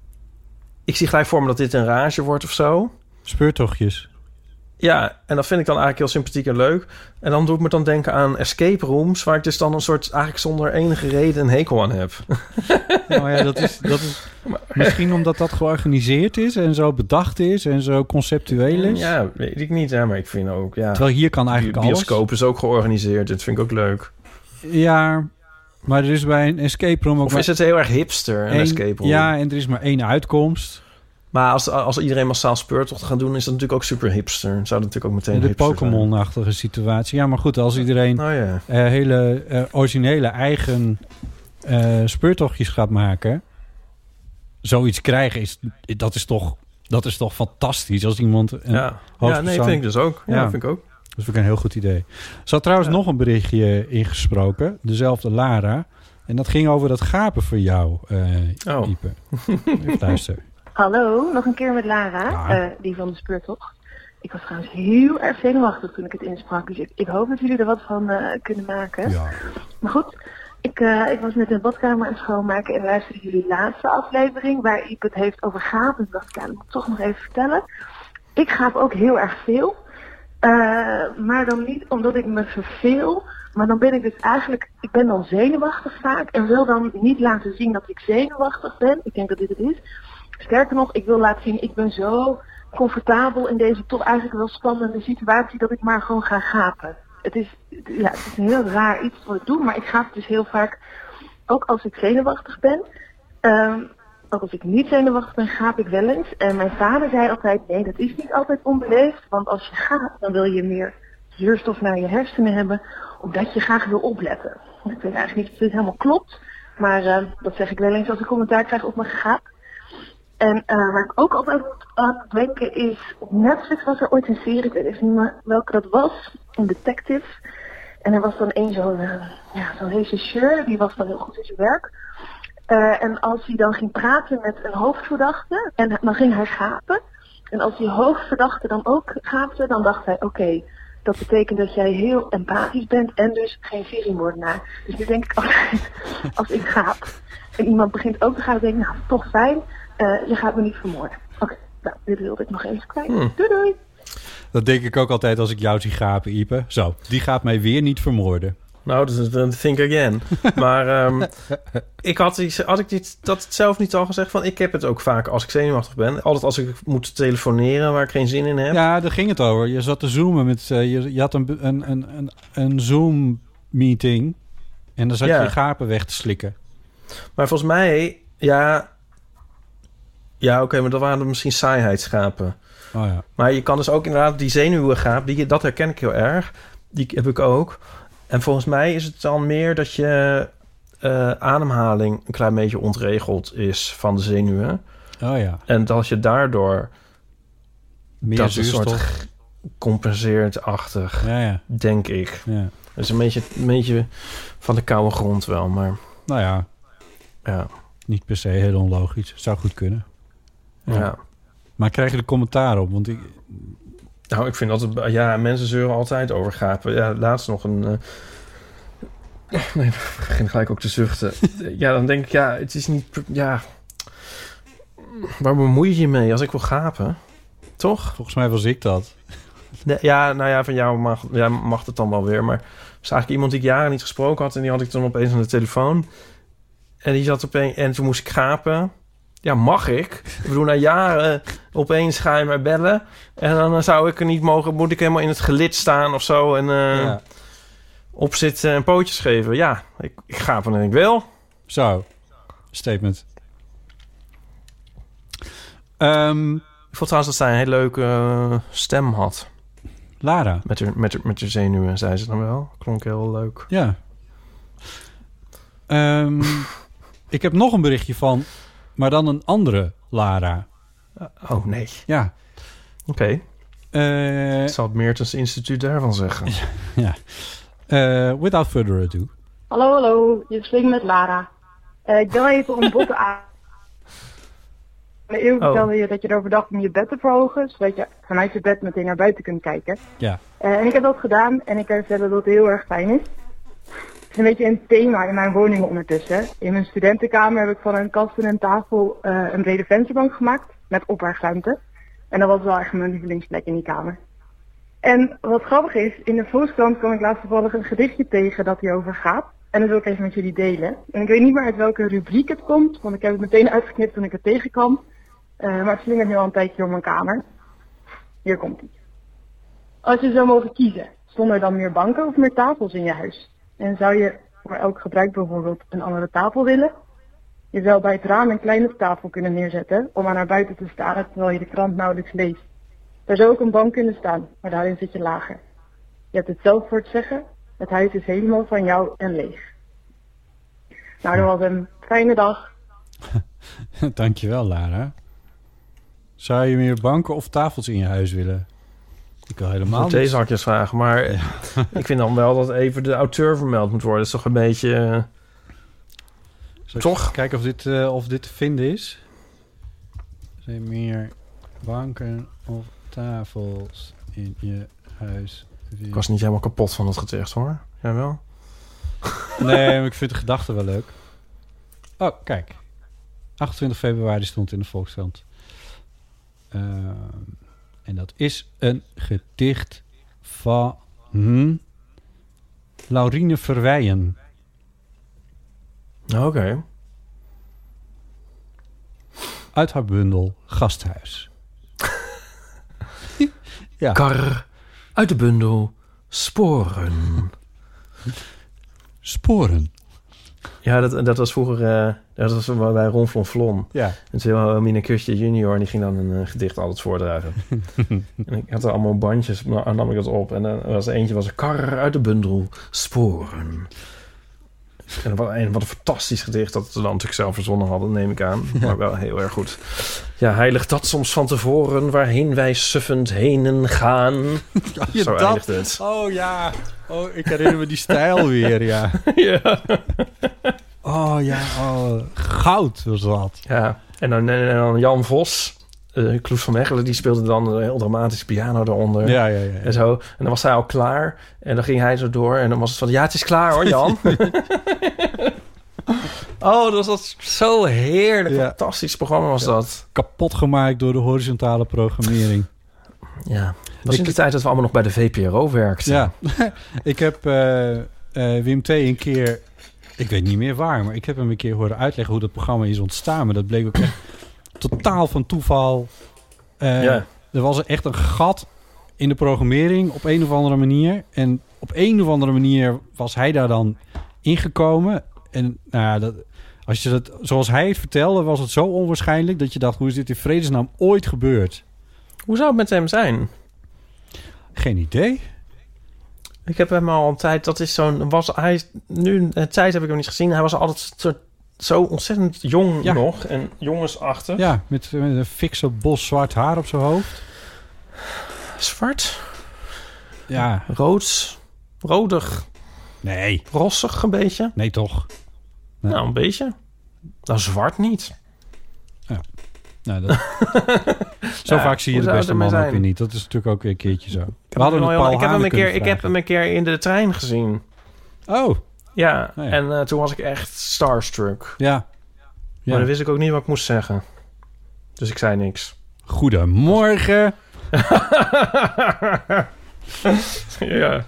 Ik zie gelijk voor me dat dit een rage wordt of zo. Speurtochtjes. Ja, en dat vind ik dan eigenlijk heel sympathiek en leuk. En dan doe ik me dan denken aan escape rooms... waar ik dus dan een soort eigenlijk zonder enige reden een hekel aan heb. Nou ja, dat is, dat is misschien omdat dat georganiseerd is... en zo bedacht is en zo conceptueel is. Ja, weet ik niet, hè, maar ik vind ook... Ja, terwijl hier kan eigenlijk alles. Bioscoop is ook georganiseerd, dat vind ik ook leuk. Ja, maar er is bij een escape room ook... Of is het heel erg hipster, een één, escape room? Ja, en er is maar één uitkomst... Maar als, als iedereen massaal speurtocht gaat doen... is dat natuurlijk ook super hipster. Zou dat natuurlijk ook meteen de Pokémon-achtige situatie. Ja, maar goed, als iedereen oh, ja. uh, hele uh, originele eigen uh, speurtochtjes gaat maken... zoiets krijgen, is, dat, is toch, dat is toch fantastisch als iemand... Een ja. ja, nee, vind ik dus ook. Ja, ja. vind ik ook. Dat vind ik een heel goed idee. Er zat trouwens ja. nog een berichtje ingesproken. Dezelfde Lara. En dat ging over dat gapen voor jou, uh, oh. Ipe. Even luisteren. Hallo, nog een keer met Lara, ja. uh, die van de speurtocht. Ik was trouwens heel erg zenuwachtig toen ik het insprak. Dus ik, ik hoop dat jullie er wat van uh, kunnen maken. Ja. Maar goed, ik, uh, ik was met een badkamer aan het schoonmaken en luisterde jullie laatste aflevering... waar Iep het heeft over gapen. Dus dacht ik, ja, dat moet ik toch nog even vertellen. Ik gaap ook heel erg veel. Uh, maar dan niet omdat ik me verveel... Maar dan ben ik dus eigenlijk, ik ben dan zenuwachtig vaak... en wil dan niet laten zien dat ik zenuwachtig ben. Ik denk dat dit het is... Sterker nog, ik wil laten zien, ik ben zo comfortabel in deze toch eigenlijk wel spannende situatie dat ik maar gewoon ga gapen. Het is, ja, het is een heel raar iets wat ik doe, maar ik gaap dus heel vaak, ook als ik zenuwachtig ben. Um, ook als ik niet zenuwachtig ben, gaap ik wel eens. En mijn vader zei altijd, nee, dat is niet altijd onbeleefd, want als je gaapt, dan wil je meer zuurstof naar je hersenen hebben, omdat je graag wil opletten. Ik weet eigenlijk niet of dit helemaal klopt, maar uh, dat zeg ik wel eens als ik commentaar krijg op mijn gaap. En uh, waar ik ook altijd aan het denken is, op Netflix was er ooit een serie, ik weet even niet meer welke dat was, een detective. En er was dan een zo'n uh, ja, zo'n regisseur, die was dan heel goed in zijn werk. Uh, en als hij dan ging praten met een hoofdverdachte, en dan ging hij gapen. En als die hoofdverdachte dan ook gaapte, dan dacht hij, oké, okay, dat betekent dat jij heel empathisch bent en dus geen seriemoordenaar. Dus nu denk ik altijd, als ik gaap en iemand begint ook te gaan, denk ik, nou, toch fijn. Uh, je gaat me niet vermoorden. Oké, okay, nou, dit wilde ik nog even kwijt. Hmm. Doei doei. Dat denk ik ook altijd als ik jou zie gapen, Ipe. Zo, die gaat mij weer niet vermoorden. Nou, dat is think again. Maar um, ik had, die, had ik dit, dat zelf niet al gezegd van... ik heb het ook vaak als ik zenuwachtig ben. Altijd als ik moet telefoneren waar ik geen zin in heb. Ja, daar ging het over. Je zat te zoomen met... Uh, je, je had een, een, een, een Zoom-meeting... en dan zat ja. je gapen weg te slikken. Maar volgens mij... ja... Ja, oké, okay, maar dat waren misschien saaiheidsschapen. Oh ja. Maar je kan dus ook inderdaad die zenuwengaap... Die, dat herken ik heel erg. Die heb ik ook. En volgens mij is het dan meer dat je uh, ademhaling... een klein beetje ontregeld is van de zenuwen. Oh ja. En dat je daardoor... meer dat zuurstof. Een soort compenseert-achtig, ja, ja. denk ik. Ja. Dat is een beetje, een beetje van de koude grond wel, maar... Nou ja. Ja. Niet per se heel onlogisch. Zou goed kunnen. Ja. ja. Maar krijg je er commentaar op? Want ik... Nou, ik vind altijd... Ja, mensen zeuren altijd over gapen. Ja, laatst nog een... Uh... Nee, ik begin gelijk ook te zuchten. Ja, dan denk ik, ja, het is niet... Ja... Waar bemoei je je mee als ik wil gapen? Toch? Volgens mij was ik dat. Nee, ja, nou ja, van jou mag, ja, mag het dan wel weer. Maar het was eigenlijk iemand die ik jaren niet gesproken had. En die had ik dan opeens aan de telefoon. En die zat opeens... En toen moest ik gapen. Ja, mag ik? Ik bedoel, na jaren opeens ga je mij bellen. En dan zou ik er niet mogen... Moet ik helemaal in het gelid staan of zo. En uh, Ja. opzitten en pootjes geven. Ja, ik, ik gaap en ik wil. Zo, statement. Um, Ik vond trouwens dat zij een hele leuke uh, stem had. Lara. Met haar, met, haar, met haar zenuwen, zei ze dan wel. Klonk heel leuk. Ja. Um, ik heb nog een berichtje van... Maar dan een andere Lara. Uh, oh, nee. Ja. Oké. Okay. Uh, zal het Meertens Instituut daarvan zeggen. Ja. Uh, without further ado. Hallo, hallo. Je spreekt met Lara. Uh, ik bel even om botten aan. De eeuw vertelde je dat je erover dacht om je bed te verhogen, zodat je vanuit je bed meteen naar buiten kunt kijken. Ja. Uh, en ik heb dat gedaan en ik kan je vertellen dat het heel erg fijn is. Het is een beetje een thema in mijn woning ondertussen. In mijn studentenkamer heb ik van een kast en een tafel uh, een brede vensterbank gemaakt met opbergruimte. En dat was wel echt mijn lievelingsplek in die kamer. En wat grappig is, in de Volkskrant kwam ik laatst toevallig een gedichtje tegen dat hierover gaat. En dat wil ik even met jullie delen. En ik weet niet meer uit welke rubriek het komt, want ik heb het meteen uitgeknipt toen ik het tegenkwam. Uh, maar het slingert nu al een tijdje door mijn kamer. Hier komt ie. Als je zou mogen kiezen, stonden er dan meer banken of meer tafels in je huis? En zou je voor elk gebruik bijvoorbeeld een andere tafel willen? Je zou bij het raam een kleine tafel kunnen neerzetten om aan naar buiten te staren terwijl je de krant nauwelijks leest. Er zou ook een bank kunnen staan, maar daarin zit je lager. Je hebt het zelf voor het zeggen. Het huis is helemaal van jou en leeg. Nou, dat was een fijne dag. Dankjewel, Lara. Zou je meer banken of tafels in je huis willen? Ik wil helemaal niet. Deze hakjes vragen, maar ja. Ik vind dan wel dat even de auteur vermeld moet worden. Dat is toch een beetje... Uh, toch? Kijken of dit, uh, of dit te vinden is. Zijn er meer banken of tafels in je huis? Ik was niet helemaal kapot van het gedicht, hoor. Jij wel? Nee, maar ik vind de gedachte wel leuk. Oh, kijk. achtentwintig februari stond in de Volkskrant. Uh, en dat is een gedicht van hm, Laurine Verweijen. Oké. Okay. Uit haar bundel Gasthuis. Ja. Kar uit de bundel Sporen. Sporen. Ja, dat, dat was vroeger... Uh, dat was bij Ron Flonflon. Ja. En toen Mine Kustje junior... en die ging dan een uh, gedicht altijd voordragen. En ik had er allemaal bandjes... dan nam ik dat op. En dan was er eentje... was een kar uit de bundel Sporen. En wat een, wat een fantastisch gedicht... dat ze dan natuurlijk zelf verzonnen hadden, neem ik aan. Ja. Maar wel heel erg goed. Ja, heilig dat soms van tevoren... waarheen wij suffend henen gaan. Ja, zo dat? eindigt het. Oh ja. Oh, ik herinner me die stijl weer, ja. Ja. Oh ja, oh, goud was dat. Ja, en dan, en dan Jan Vos... Uh, Kloes van Mechelen, die speelde dan een heel dramatische piano eronder. Ja, ja, ja, ja. En zo. En dan was hij al klaar. En dan ging hij zo door. En dan was het van, ja, het is klaar hoor, Jan. Oh, dat was dat zo heerlijk. Ja. Fantastisch programma was ja. dat. Kapot gemaakt door de horizontale programmering. Ja. Dat was in de tijd dat we allemaal nog bij de V P R O werkten. Ja. Ik heb uh, uh, Wim T. een keer... Ik weet niet meer waar, maar ik heb hem een keer horen uitleggen hoe dat programma is ontstaan. Maar dat bleek ook echt totaal van toeval. Uh, ja. Er was echt een gat in de programmering op een of andere manier. En op een of andere manier was hij daar dan ingekomen. En nou ja, dat, als je dat, zoals hij het vertelde, was het zo onwaarschijnlijk dat je dacht, hoe is dit in vredesnaam ooit gebeurd? Hoe zou het met hem zijn? Geen idee. Ik heb hem al een tijd, dat is zo'n, was hij, nu een tijd heb ik hem niet gezien. Hij was altijd zo, zo ontzettend jong ja. nog en jongensachtig. Ja, met, met een fikse bos zwart haar op zijn hoofd. Zwart? Ja. Rood? Rodig? Nee. Rossig een beetje? Nee, toch? Nee. Nou, een beetje. Nou, zwart niet. Ja. Nou, dat... zo ja, vaak zie je de beste man ook weer niet. Dat is natuurlijk ook weer een keertje zo. We hadden heel, Paul ik, heb hem een keer, ik heb hem een keer in de trein gezien. Oh. Ja, oh ja. en uh, toen was ik echt starstruck. Ja. ja. Maar dan wist ik ook niet wat ik moest zeggen. Dus ik zei niks. Goedemorgen. Ja.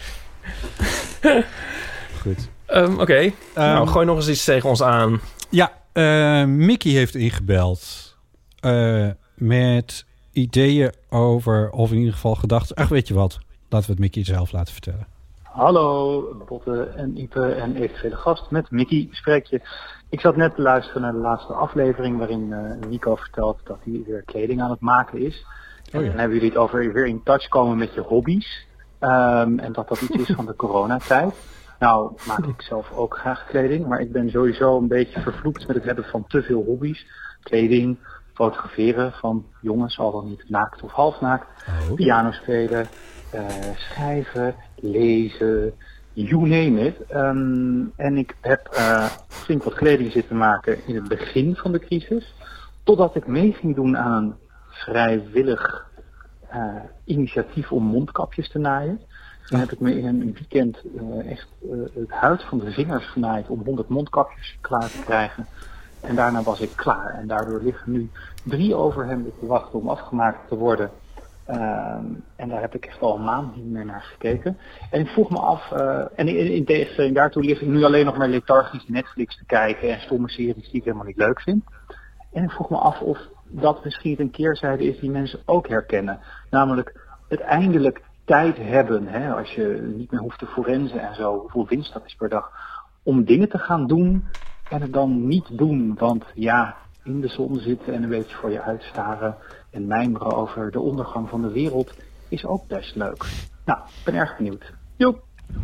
Goed. Um, Oké, okay. um, nou, gooi nog eens iets tegen ons aan. Ja, uh, Mickey heeft ingebeld uh, met ideeën over, of in ieder geval gedachten. Ach, weet je wat? Laten we het Mickey zelf laten vertellen. Hallo, Botte en Ipe en eventuele gast. Met Mickey spreek je. Ik zat net te luisteren naar de laatste aflevering waarin uh, Nico vertelt dat hij weer kleding aan het maken is. En oh ja. Dan hebben jullie het over weer in touch komen met je hobby's. Um, en dat dat iets is van de coronatijd. Nou, maak ik zelf ook graag kleding, maar ik ben sowieso een beetje vervloekt met het hebben van te veel hobby's. Kleding, fotograferen van jongens, al dan niet naakt of halfnaakt. Oh. Piano spelen, uh, schrijven, lezen, you name it. Um, en ik heb uh, flink wat kleding zitten maken in het begin van de crisis. Totdat ik mee ging doen aan een vrijwillig uh, initiatief om mondkapjes te naaien. Toen heb ik me in een weekend uh, echt uh, het huid van de vingers genaaid om honderd mondkapjes klaar te krijgen. En daarna was ik klaar. En daardoor liggen nu drie overhemden te wachten om afgemaakt te worden. Uh, en daar heb ik echt al een maand niet meer naar gekeken. En ik vroeg me af, uh, en in, in tegenstelling daartoe lig ik nu alleen nog maar lethargisch Netflix te kijken en stomme series die ik helemaal niet leuk vind. En ik vroeg me af of dat misschien een keerzijde is die mensen ook herkennen. Namelijk het eindelijk tijd hebben, hè, als je niet meer hoeft te forensen en zo, hoeveel winst dat is per dag, om dingen te gaan doen en het dan niet doen. Want ja, in de zon zitten en een beetje voor je uitstaren en mijmeren over de ondergang van de wereld is ook best leuk. Nou, ik ben erg benieuwd. Joep.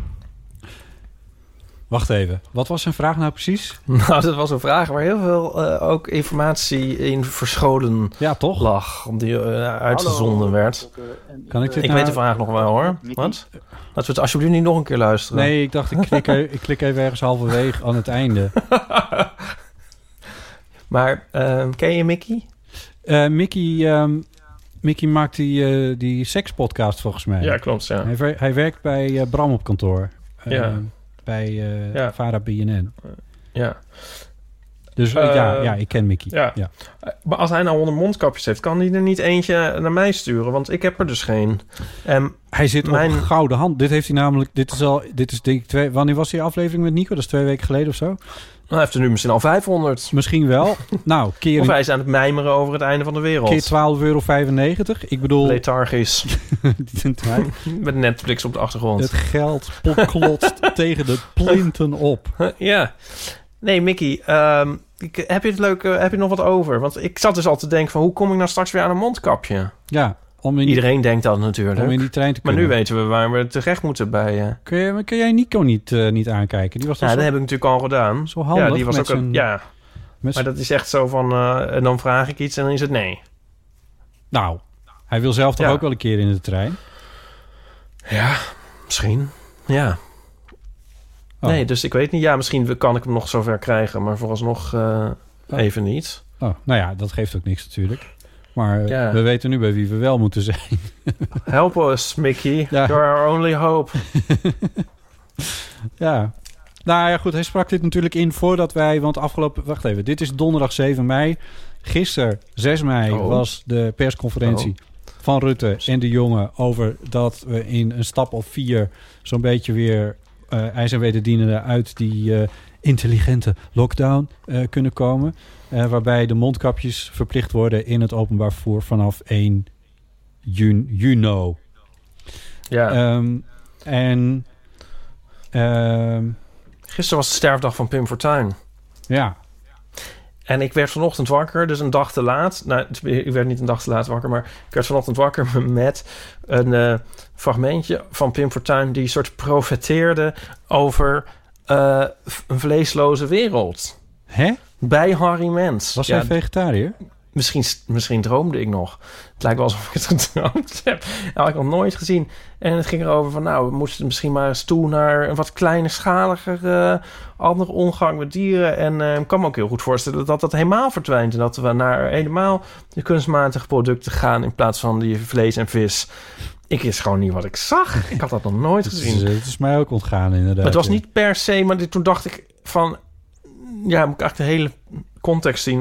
Wacht even, wat was zijn vraag nou precies? Nou, dat was een vraag waar heel veel uh, ook informatie in verscholen ja, toch? lag, om die uh, uitgezonden werd. Kan ik dit ik nou... weet de vraag nog wel, hoor. Wat? Laten we het alsjeblieft niet nog een keer luisteren. Nee, ik dacht, ik klik, ik klik even ergens halverwege aan het einde. Maar, uh, ken je Mickey? Uh, Mickey, um, Mickey maakt die, uh, die sekspodcast volgens mij. Ja, klopt, ja. Hij, ver, hij werkt bij uh, Bram op kantoor. Uh, ja. Bij uh, ja. Vara B N N. Ja. Dus uh, ja, ja, ik ken Mickey. Ja. Ja. Maar als hij nou honderd mondkapjes heeft, kan hij er niet eentje naar mij sturen? Want ik heb er dus geen. Um, hij zit mijn... op gouden hand. Dit heeft hij namelijk... Dit is al... Dit is denk ik twee... Wanneer was die aflevering met Nico? Dat is twee weken geleden of zo? Nou, hij heeft er nu misschien al vijfhonderd. Misschien wel. Nou, keer... Of hij is aan het mijmeren over het einde van de wereld. Keer twaalf euro vijfennegentig. Ik bedoel... Lethargisch. Met Netflix op de achtergrond. Het geld klotst tegen de plinten op. Ja. Nee, Mickey, um, ik, heb je het leuk, uh, heb je nog wat over? Want ik zat dus al te denken van, hoe kom ik nou straks weer aan een mondkapje? Ja. Om in Iedereen die, denkt dat natuurlijk. Om in die trein te maar kunnen. nu weten we waar we terecht moeten bij. Uh... Kun, je, kun jij Nico niet, uh, niet aankijken? Die was ja, zo, dat heb ik natuurlijk al gedaan. Zo handig. Ja, die was ook zijn, een, ja. Maar dat is echt zo van, uh, en dan vraag ik iets en dan is het nee. Nou, hij wil zelf toch ja. ook wel een keer in de trein? Ja, misschien. Ja. Oh. Nee, dus ik weet niet. Ja, misschien kan ik hem nog zover krijgen, maar vooralsnog uh, oh. even niet. Oh, nou ja, dat geeft ook niks natuurlijk. Maar ja. we weten nu bij wie we wel moeten zijn. Help us, Mickey. Ja. You're our only hope. Ja. Nou ja, goed. Hij sprak dit natuurlijk in voordat wij... Want afgelopen... Wacht even. Dit is donderdag zeven mei. Gisteren, zes mei, oh. was de persconferentie oh. van Rutte en de Jonge... over dat we in een stap of vier zo'n beetje weer... Uh, ijs en wederdienende uit die uh, intelligente lockdown uh, kunnen komen. Uh, waarbij de mondkapjes verplicht worden in het openbaar vervoer vanaf één juni. Ja. Um, en... Um, Gisteren was de sterfdag van Pim Fortuyn. Ja. En ik werd vanochtend wakker, dus een dag te laat. Nou, ik werd niet een dag te laat wakker, maar ik werd vanochtend wakker met een uh, fragmentje van Pim Fortuyn die soort profeteerde over uh, een vleesloze wereld. Hè? Bij Harry Mens. Was ja, hij vegetariër? Misschien, misschien droomde ik nog. Het lijkt wel alsof ik het gedroomd heb. Dat had ik nog nooit gezien. En het ging erover van... nou, we moesten misschien maar eens toe naar... een wat kleinschaliger... Uh, andere omgang met dieren. En uh, ik kan me ook heel goed voorstellen... dat dat helemaal verdwijnt. En dat we naar helemaal... de kunstmatige producten gaan... in plaats van die vlees en vis. Ik wist gewoon niet wat ik zag. Ik had dat nog nooit gezien. Het is, het is mij ook ontgaan, inderdaad. Maar het was niet per se... maar dit, toen dacht ik van... ja, moet ik eigenlijk de hele context zien... want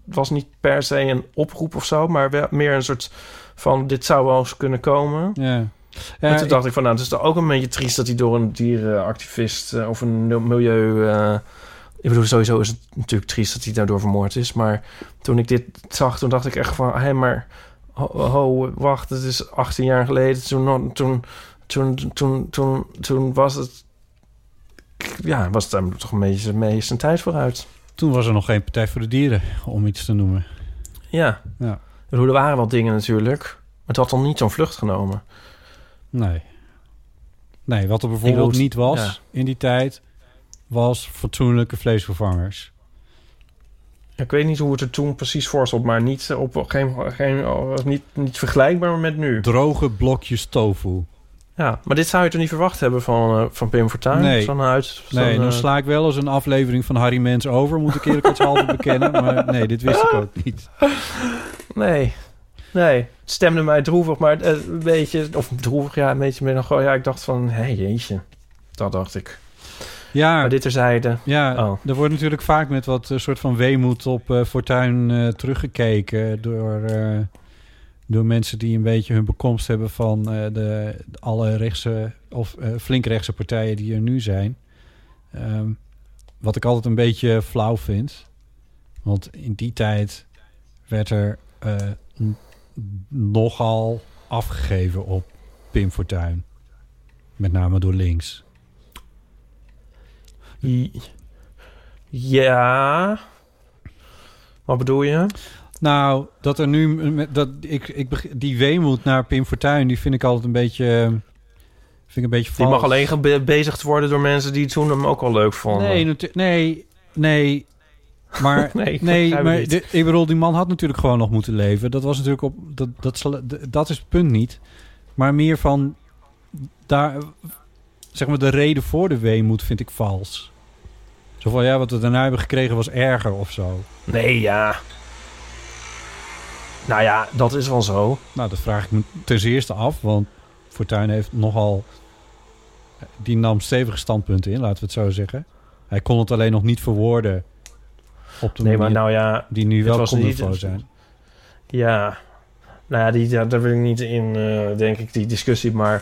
was niet per se een oproep of zo, maar wel meer een soort van dit zou wel eens kunnen komen. Ja. Ja, en toen ik, dacht ik van, nou, het is toch ook een beetje triest dat hij door een dierenactivist uh, of een milieu. Uh, ik bedoel, sowieso is het natuurlijk triest dat hij daardoor vermoord is, maar toen ik dit zag, toen dacht ik echt van, hé, hey, maar ho, ho, wacht, het is achttien jaar geleden. Toen, toen, toen, toen, toen, toen was het, ja, was het daar toch een beetje mee zijn tijd vooruit. Toen was er nog geen Partij voor de Dieren, om iets te noemen. Ja. Ja. Er waren wel dingen natuurlijk, maar het had dan niet zo'n vlucht genomen. Nee. Nee, wat er bijvoorbeeld bedoel, niet was ja. in die tijd, was fatsoenlijke vleesvervangers. Ik weet niet hoe het er toen precies voor stond, maar niet, op, geen, geen, niet, niet vergelijkbaar met nu. Droge blokjes tofu. Ja, maar dit zou je toch niet verwacht hebben van, uh, van Pim Fortuyn? Nee, zo'n uit, zo'n, nee, dan uh, sla ik wel eens een aflevering van Harry Mens over, moet ik eerlijkheidshalve bekennen. Maar nee, dit wist ik ook niet. Nee, nee. Het stemde mij droevig, maar uh, een beetje, of droevig, ja, een beetje meer dan gewoon, ja, ik dacht van, hé, hey, jeetje. Dat dacht ik. Ja, maar dit terzijde. Ja, oh. er wordt natuurlijk vaak met wat uh, soort van weemoed op uh, Fortuyn uh, teruggekeken door, uh, door mensen die een beetje hun bekomst hebben van uh, de, alle rechtse of uh, flink rechtse partijen die er nu zijn. Um, wat ik altijd een beetje flauw vind. Want in die tijd werd er uh, n- nogal afgegeven op Pim Fortuyn. Met name door links. Ja. Wat bedoel je? Nou, dat er nu dat ik, ik die weemoed naar Pim Fortuyn, die vind ik altijd een beetje, vind ik een beetje vals. Die mag alleen gebezigd worden door mensen die toen hem ook al leuk vonden. Nee, natu- nee, nee. Maar nee, nee, maar niet. de, ik bedoel, die man had natuurlijk gewoon nog moeten leven. Dat was natuurlijk op dat dat zal, dat is het punt niet. Maar meer van daar, zeg maar, de reden voor de weemoed vind ik vals. Zo van, ja, wat we daarna hebben gekregen was erger of zo. Nee, ja. Nou ja, dat is wel zo. Nou, dat vraag ik me ten eerste af, want Fortuyn heeft nogal, die nam stevige standpunten in, laten we het zo zeggen. Hij kon het alleen nog niet verwoorden op de nee, manier maar nou ja, die nu wel was conform niet, zijn. Ja, nou ja, die, daar wil ik niet in, uh, denk ik, die discussie, maar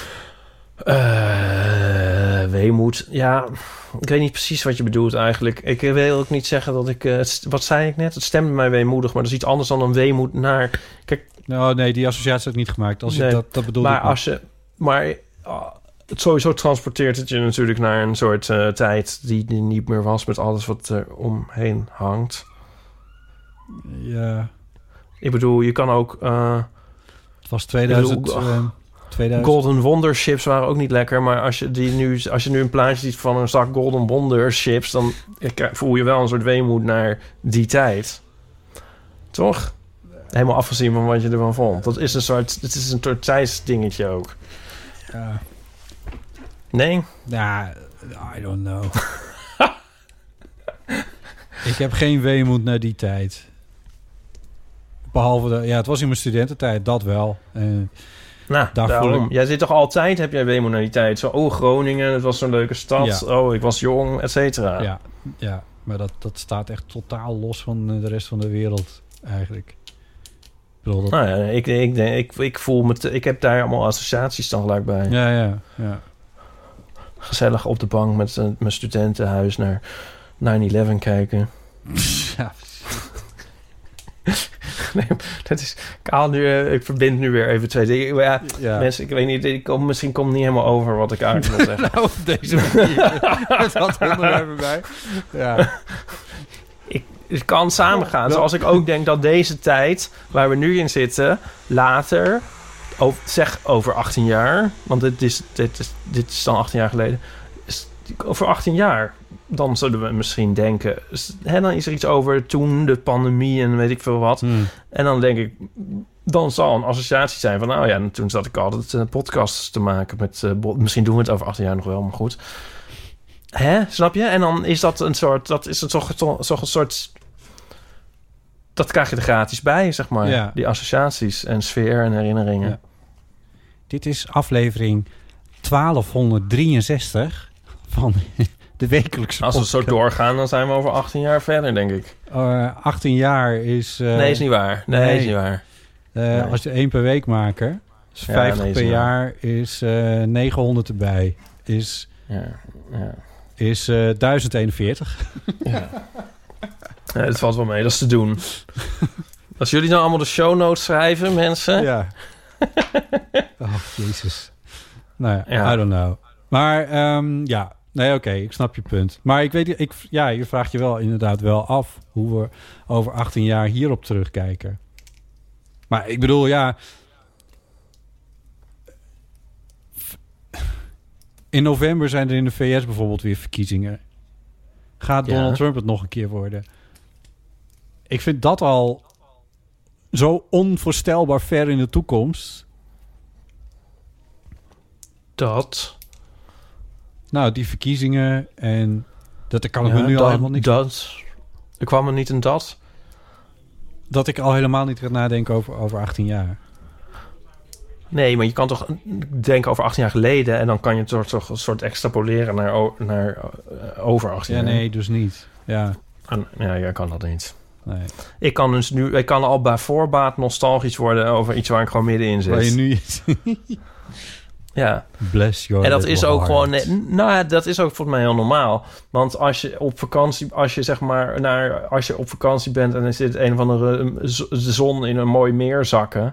uh, weemoed, ja, ik weet niet precies wat je bedoelt eigenlijk. Ik wil ook niet zeggen dat ik, uh, wat zei ik net? Het stemde mij weemoedig, maar dat is iets anders dan een weemoed naar, kijk. Nou, nee, die associatie heb ik niet gemaakt. Als nee, je dat, dat bedoelde maar ik niet. als je, maar uh, het sowieso transporteert het je natuurlijk naar een soort uh, tijd die er niet meer was met alles wat er omheen hangt. Ja. Ik bedoel, je kan ook... Uh, het was tweeduizend... Bedoel, uh, tweeduizend. Golden Wonder chips waren ook niet lekker, maar als je, die nu, als je nu een plaatje ziet van een zak Golden Wonder chips, dan voel je wel een soort weemoed naar die tijd. Toch? Helemaal afgezien van wat je ervan vond. Dat is een soort, het is een soort tijdsdingetje ook. Ja. Nee? Ja, I don't know. Ik heb geen weemoed naar die tijd. Behalve, de, ja, het was in mijn studententijd, dat wel. Uh, nou, daarom. Ik... Jij zit toch altijd, heb jij weemoed naar die tijd? Zo, oh, Groningen, het was zo'n leuke stad. Ja. Oh, ik was jong, et cetera. Ja, ja, maar dat, dat staat echt totaal los van de rest van de wereld, eigenlijk. Ik bedoel, dat... Nou ja, ik, ik, ik, ik, ik voel me... Te, ik heb daar allemaal associaties dan gelijk bij. Ja, ja, ja. Gezellig op de bank met uh, mijn studentenhuis naar nine eleven kijken. Ja. Nee, dat is... Ik, haal nu, uh, ik verbind nu weer even twee dingen. Maar ja, ja. Mensen, ik weet niet... Ik kom, misschien komt het niet helemaal over wat ik eigenlijk wil zeggen. Nou, op deze manier. Met dat onderwerp erbij. Ja. Ik, het kan samengaan. Zoals ik ook denk dat deze tijd, waar we nu in zitten, later... Over, zeg over achttien jaar, want dit is, dit is, dit is dan achttien jaar geleden. Is, over achttien jaar, dan zullen we misschien denken... Hè, dan is er iets over toen, de pandemie en weet ik veel wat. Hmm. En dan denk ik, dan zal een associatie zijn van... nou ja, toen zat ik altijd uh, podcasts te maken met... Uh, bo- misschien doen we het over achttien jaar nog wel, maar goed. Hè, snap je? En dan is dat een soort... Dat is het toch, toch, toch een soort... Dat krijg je er gratis bij, zeg maar. Ja. Die associaties en sfeer en herinneringen. Ja. Dit is aflevering twaalfhonderddrieënzestig van De wekelijkse Als we podcast. zo doorgaan, dan zijn we over achttien jaar verder, denk ik. Uh, achttien jaar is... Uh, nee, is niet waar. Nee, nee. is niet waar. Uh, nee. Als je één per week maken, dus ja, vijftig nee, per jaar is uh, negenhonderd erbij. Is, ja, ja. is uh, duizend eenenveertig. Ja. Ja, dat valt wel mee, dat is te doen. Als jullie dan allemaal de show notes schrijven, mensen... Ja. Oh, jezus. Nou ja, ja. I don't know. Maar um, ja, nee, oké, okay, ik snap je punt. Maar ik weet, ik, ja, je vraagt je wel inderdaad wel af... hoe we over achttien jaar hierop terugkijken. Maar ik bedoel, ja... In november zijn er in de V S bijvoorbeeld weer verkiezingen. Gaat Donald ja. Trump het nog een keer worden? Ik vind dat al zo onvoorstelbaar ver in de toekomst. Dat? Nou, die verkiezingen en... Dat kan ik ja, me nu dat, al helemaal niet... Dat. Ik kwam er niet in dat. Dat ik al helemaal niet ga nadenken over, over achttien jaar. Nee, maar je kan toch denken over achttien jaar geleden... en dan kan je toch, toch een soort extrapoleren naar, naar uh, over achttien ja, jaar. Nee, dus niet. Ja, en, ja jij kan dat niet. Nee. Ik kan dus nu... Ik kan al bij voorbaat nostalgisch worden... over iets waar ik gewoon middenin zit. Waar je nu... Ja. Bless your en dat is ook heart. gewoon... Nou ja, dat is ook volgens mij heel normaal. Want als je op vakantie... Als je zeg maar... Naar, als je op vakantie bent... en er zit een of andere zon in een mooi meer zakken...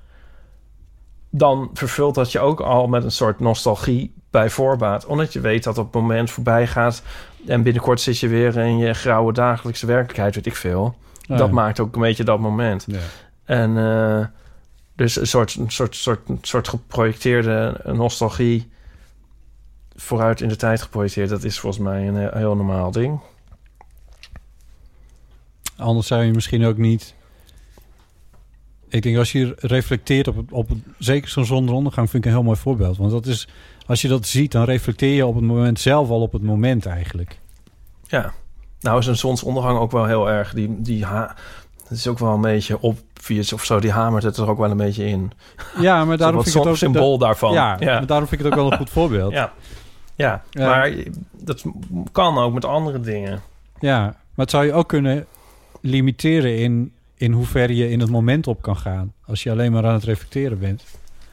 dan vervult dat je ook al met een soort nostalgie bij voorbaat. Omdat je weet dat op het moment voorbij gaat... en binnenkort zit je weer in je grauwe dagelijkse werkelijkheid, weet ik veel. Oh, dat ja. maakt ook een beetje dat moment. Ja. En uh, dus een soort, een soort, soort, soort geprojecteerde nostalgie... vooruit in de tijd geprojecteerd... dat is volgens mij een heel, heel normaal ding. Anders zou je misschien ook niet... Ik denk als je reflecteert op, het, op het, zeker zo'n zonsondergang vind ik een heel mooi voorbeeld. Want dat is, als je dat ziet, dan reflecteer je op het moment zelf al op het moment eigenlijk. Ja, nou is een zonsondergang ook wel heel erg. Die, die ha- het is ook wel een beetje obvious of zo. Die hamert het er ook wel een beetje in. Ja, maar daarom vind ik het ook symbool da- daarvan. Ja, ja, maar daarom vind ik het ook wel een goed voorbeeld. Ja. Ja, ja, maar dat kan ook met andere dingen. Ja, maar het zou je ook kunnen limiteren in... in hoeverre je in het moment op kan gaan... als je alleen maar aan het reflecteren bent.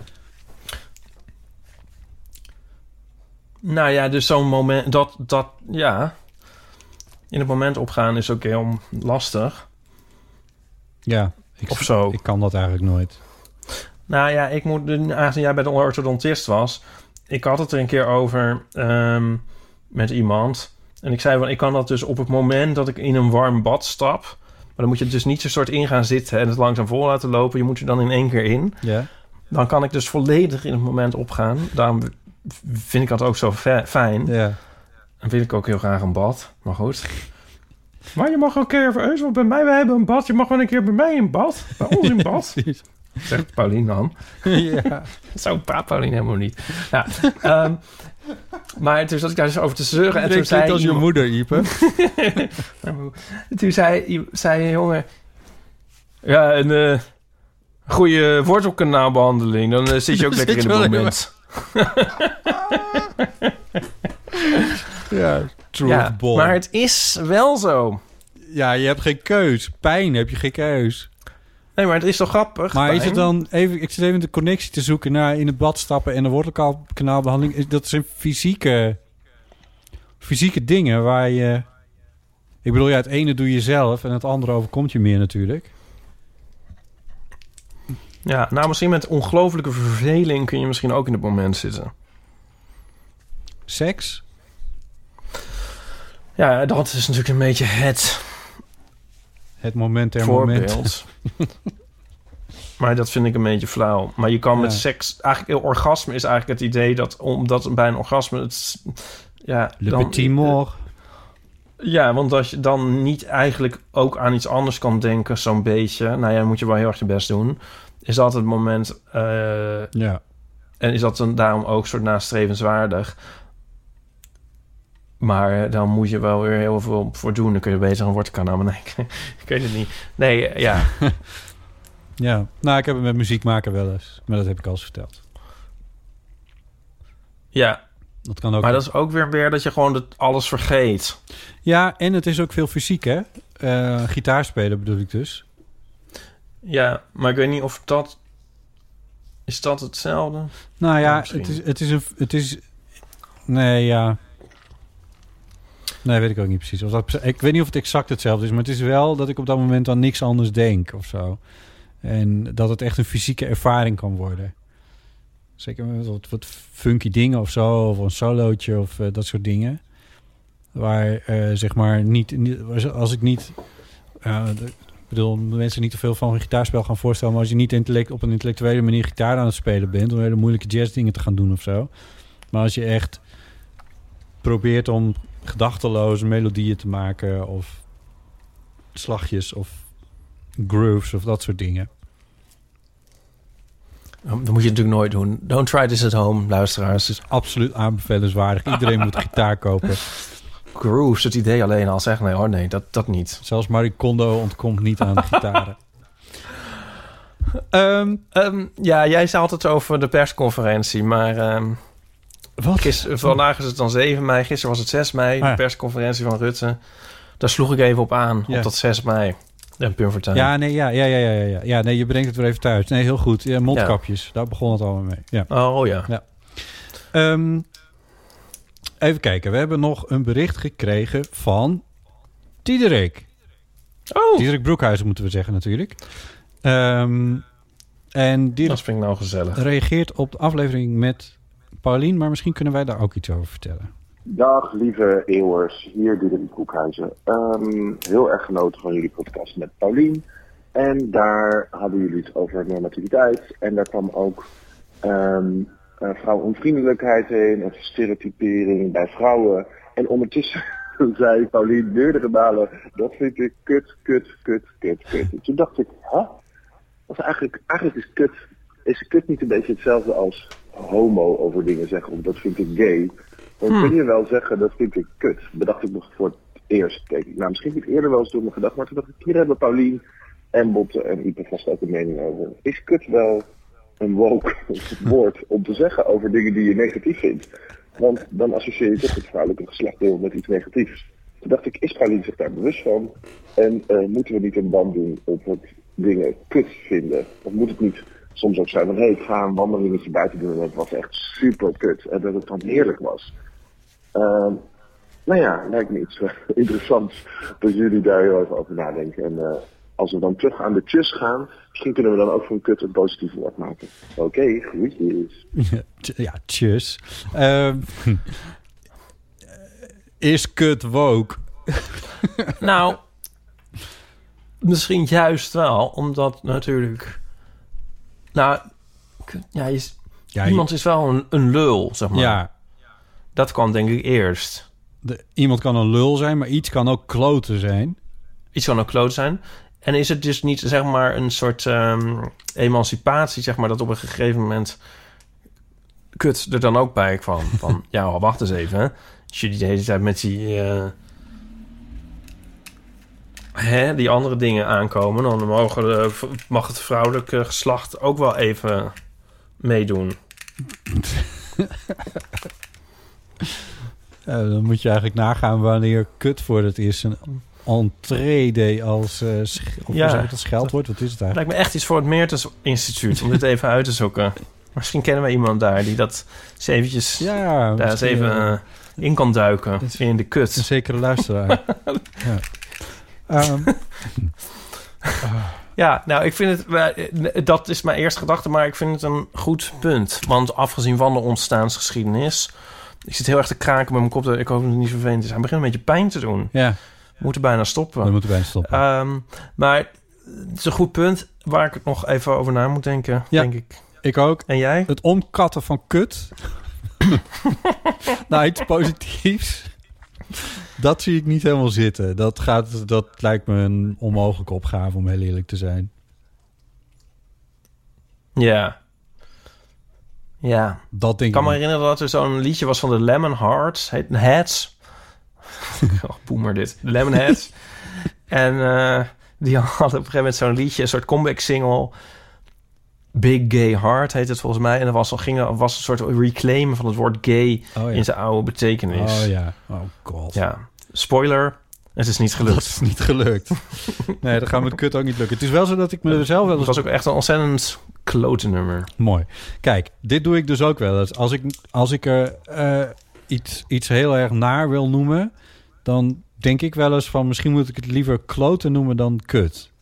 Nou ja, dus zo'n moment... dat, dat ja... in het moment opgaan is ook heel lastig. Ja, ik, of zo. Ik kan dat eigenlijk nooit. Nou ja, ik moet... Aangezien jij bij de orthodontist was... ik had het er een keer over... Um, met iemand... en ik zei van... ik kan dat dus op het moment dat ik in een warm bad stap... Maar dan moet je dus niet zo soort in gaan zitten... en het langzaam vol laten lopen. Je moet er dan in één keer in. Ja. Dan kan ik dus volledig in het moment opgaan. Daarom vind ik dat ook zo fijn. Ja. En vind ik ook heel graag een bad. Maar goed. Maar je mag ook een keer even... Eens, want bij mij, wij hebben een bad. Je mag wel een keer bij mij in bad. Bij ons in bad. Zegt Paulien dan. Ja. Zo praat Paulien helemaal niet. Ja, um, maar toen zat ik daar dus over te zeuren. En toen zei als je iemand... moeder, Ipe. Toen zei, zei een jongen... Ja, een uh, goede wortelkanaalbehandeling. Dan uh, zit je ook lekker in het moment. Ja, true ja, maar het is wel zo. Ja, je hebt geen keus. Pijn heb je geen keus. Nee, maar het is toch grappig? Maar pijn? Is het dan even... Ik zit even de connectie te zoeken naar in het bad stappen en de wortelkanaalbehandeling. Dat zijn fysieke... fysieke dingen waar je... Ik bedoel, ja, het ene doe je zelf en het andere overkomt je meer natuurlijk. Ja, nou misschien met ongelofelijke verveling kun je misschien ook in het moment zitten. Seks? Ja, dat is natuurlijk een beetje het... Het moment der voorbeeld. Moment. Maar dat vind ik een beetje flauw. Maar je kan ja. met seks... Eigenlijk, orgasme is eigenlijk het idee dat... omdat bij een orgasme... Het, ja, Le dan, petit mort. Ja, want als je dan niet eigenlijk ook aan iets anders kan denken... zo'n beetje... Nou ja, dan moet je wel heel erg je best doen. Is dat het moment... Uh, ja. En is dat dan daarom ook soort nastrevenswaardig... Maar dan moet je wel weer heel veel voor doen. Dan kun je beter een wortelkanaal. Maar nee, ik, ik weet het niet. Nee, ja. Ja, nou, ik heb het met muziek maken wel eens. Maar dat heb ik al eens verteld. Ja. Dat kan ook. Maar dat is ook weer, weer dat je gewoon het alles vergeet. Ja, en het is ook veel fysiek, hè? Uh, gitaarspelen bedoel ik dus. Ja, maar ik weet niet of dat... Is dat hetzelfde? Nou ja, ja het, is, het is een... Het is, nee, ja... Nee, weet ik ook niet precies. Of dat, ik weet niet of het exact hetzelfde is, maar het is wel dat ik op dat moment aan niks anders denk of zo. En dat het echt een fysieke ervaring kan worden. Zeker met wat, wat funky dingen of zo, of een solootje of uh, dat soort dingen. Waar, uh, zeg maar, niet, niet... Als ik niet... Uh, de, ik bedoel, mensen niet te veel van een gitaarspel gaan voorstellen, maar als je niet intellect, op een intellectuele manier gitaar aan het spelen bent, om hele moeilijke jazzdingen te gaan doen of zo. Maar als je echt probeert om gedachteloze melodieën te maken of slagjes of grooves of dat soort dingen. Dat moet je natuurlijk nooit doen. Don't try this at home, luisteraars. Het is absoluut aanbevelenswaardig. Iedereen moet gitaar kopen. Grooves, het idee alleen al zeggen. Nee hoor, nee, dat, dat niet. Zelfs Marie Kondo ontkomt niet aan de gitaren. um, um, ja, jij zei altijd over de persconferentie, maar... Um, wat? Gister, vandaag is het dan zeven mei, gisteren was het zes mei, ah, de persconferentie van Rutte. Daar sloeg ik even op aan, ja. op dat zes mei. En Purmertuin. Ja, nee, ja, ja, ja, ja, ja. Ja, nee, je brengt het weer even thuis. Nee, heel goed. Ja, mondkapjes, ja. Daar begon het allemaal mee. Ja. Oh ja. ja. Um, even kijken, we hebben nog een bericht gekregen van Diederik. Oh. Diederik Broekhuizen moeten we zeggen natuurlijk. Um, en Diederik dat vind ik nou gezellig. Reageert op de aflevering met Paulien, maar misschien kunnen wij daar ook iets over vertellen. Dag lieve eeuwers, hier Diederik Broekhuizen. Um, heel erg genoten van jullie podcast met Paulien. En daar hadden jullie het over normativiteit. En daar kwam ook um, uh, vrouwonvriendelijkheid in en stereotypering bij vrouwen. En ondertussen zei Paulien meerdere malen, dat vind ik kut, kut, kut, kut, kut. En toen dacht ik, hè? Huh? Eigenlijk, eigenlijk is kut, is kut niet een beetje hetzelfde als homo over dingen zeggen, of dat vind ik gay. Dan hmm. kun je wel zeggen, dat vind ik kut. Bedacht ik nog voor het eerst. Keek ik. Nou, misschien heb ik eerder wel eens door me gedacht, maar toen dacht ik, hier hebben Paulien en Botte en Ipe vast ook een mening over. Is kut wel een woke woord om te zeggen over dingen die je negatief vindt? Want dan associeer je toch het vrouwelijke geslachtdeel met iets negatiefs. Toen dacht ik, is Paulien zich daar bewust van? En uh, moeten we niet een band doen op wat dingen kut vinden? Of moet het niet soms ook zijn van, hé, hey, ik ga een wandelingetje buiten doen en het was echt super kut. En dat het dan heerlijk was. Uh, nou ja, lijkt me iets uh, interessants dat jullie daar heel even over nadenken. En uh, als we dan terug aan de tjus gaan, misschien kunnen we dan ook van kut een positief woord maken. Oké, okay, groetjes. Ja, tjus. Uh, is kut woke? Nou, misschien juist wel, omdat natuurlijk... Nou, ja, je, ja, iemand je, is wel een, een lul, zeg maar. Ja. Dat kwam denk ik eerst. De, iemand kan een lul zijn, maar iets kan ook kloten zijn. Iets kan ook kloten zijn. En is het dus niet, zeg maar, een soort um, emancipatie, zeg maar, dat op een gegeven moment kut er dan ook bij kwam. Van, ja, wacht eens even, hè. Als jullie de hele tijd met die... Uh, hè, die andere dingen aankomen, dan mogen de, mag het vrouwelijke geslacht ook wel even meedoen. Ja, dan moet je eigenlijk nagaan wanneer kut voor het is een entree deed als uh, sch- of ja, zeg ik dat scheldwoord. Wat is het eigenlijk? Lijkt me echt iets voor het Meertens Instituut om dit even uit te zoeken. Misschien kennen we iemand daar die dat eens eventjes ja, daar eens even uh, in kan duiken in de kut. Een zekere luisteraar. ja. Um. Ja, nou, ik vind het... Dat is mijn eerste gedachte, maar ik vind het een goed punt. Want afgezien van de ontstaansgeschiedenis... Ik zit heel erg te kraken met mijn kop. Ik hoop dat het niet vervelend is. Hij begint een beetje pijn te doen. Ja. We moeten bijna stoppen. We moeten bijna stoppen. Um, maar het is een goed punt waar ik nog even over na moet denken, ja, denk ik. Ik ook. En jij? Het omkatten van kut. Nou, iets positiefs. Dat zie ik niet helemaal zitten. Dat, gaat, dat lijkt me een onmogelijke opgave, om heel eerlijk te zijn. Ja. Ja. Dat denk ik kan ik me herinneren dat er zo'n liedje was van de Lemonhearts. Heet Heads. Oh, boemer dit. De Lemonheads. En uh, die hadden op een gegeven moment zo'n liedje, een soort comeback single. Big Gay Heart heet het volgens mij. En er was, ging, was een soort reclaim van het woord gay oh, ja. in zijn oude betekenis. Oh ja, oh god. Ja, spoiler, het is niet gelukt. Dat is niet gelukt. Nee, dat gaat met kut ook niet lukken. Het is wel zo dat ik me er zelf wel eens... Het was ook echt een ontzettend klote nummer. Mooi. Kijk, dit doe ik dus ook wel eens. Als ik, als ik er uh, iets, iets heel erg naar wil noemen... dan denk ik wel eens van... misschien moet ik het liever klote noemen dan kut.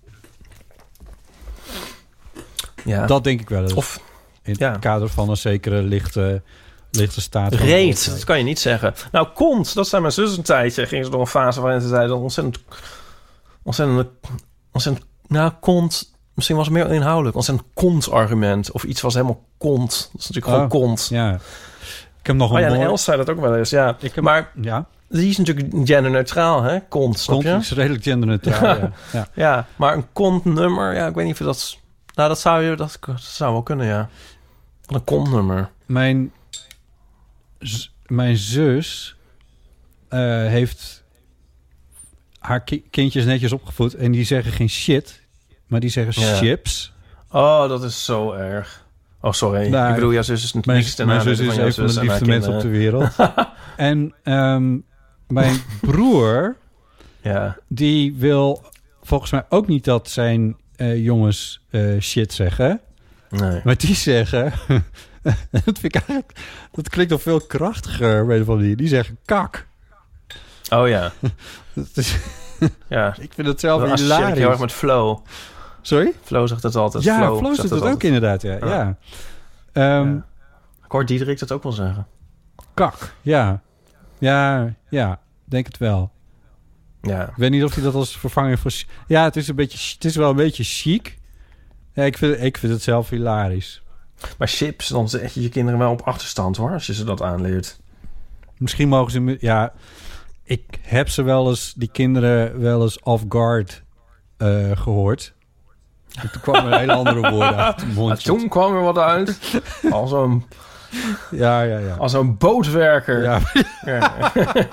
Ja. Dat denk ik wel eens. Of, in het ja. kader van een zekere lichte, lichte staat. Van reet, dat kan je niet zeggen. Nou, kont, dat zei mijn zus een tijdje. Ging ze door een fase waarin ze zei... dat ontzettend... ontzettend... ontzettend nou, kont... Misschien was het meer inhoudelijk. Ontzettend kont-argument. Of iets was helemaal kont. Dat is natuurlijk gewoon oh, kont. Ja. Ik heb nog een oh ja, mooi... en Els zei dat ook wel eens. Ja. Ik heb... Maar ja. die is natuurlijk genderneutraal, hè? Kont, snap Kont je? is redelijk genderneutraal, ja. Ja. Ja, maar een kontnummer... Ja, ik weet niet of je dat... Nou, dat zou, je, dat, dat zou wel kunnen, ja. Een kontnummer. Mijn, z- mijn zus uh, heeft haar ki- kindjes netjes opgevoed... en die zeggen geen shit, maar die zeggen Ja. chips. Oh, dat is zo erg. Oh, sorry. Nou, ik bedoel, jouw zus is Mijn, niks ten mijn nadele zus is van jouw een van zus de en haar liefste mensen op de kinderen. wereld. En um, mijn broer, Ja. die wil volgens mij ook niet dat zijn uh, jongens uh, shit zeggen... Nee. Maar die zeggen... dat vind ik eigenlijk... Dat klinkt nog veel krachtiger, weet je van die. Die zeggen kak. Oh ja. Dat is, Ja. ik vind het zelf Dat associeer ik hilarisch. heel erg met Flo. Sorry? Flo zegt het altijd. Ja, Flo, Flo zegt het ook altijd. inderdaad, ja. Ja. ja. Um, Ja. Ik hoor Diederik dat ook wel zeggen. Kak, ja. Ja, ja. Denk het wel. Ja. Ik weet niet of hij dat als vervanger voor... Ja, het is, een beetje, het is wel een beetje chic. Ja, ik vind, ik vind het zelf hilarisch. Maar chips, dan zet je je kinderen wel op achterstand, hoor. Als je ze dat aanleert. Misschien mogen ze... Ja, ik heb ze wel eens... Die kinderen wel eens off guard uh, gehoord. En toen kwam er een hele andere woorden uit de Maar toen kwam er wat uit. Als een... Ja, ja, ja. Als een bootwerker. Ja. Ja.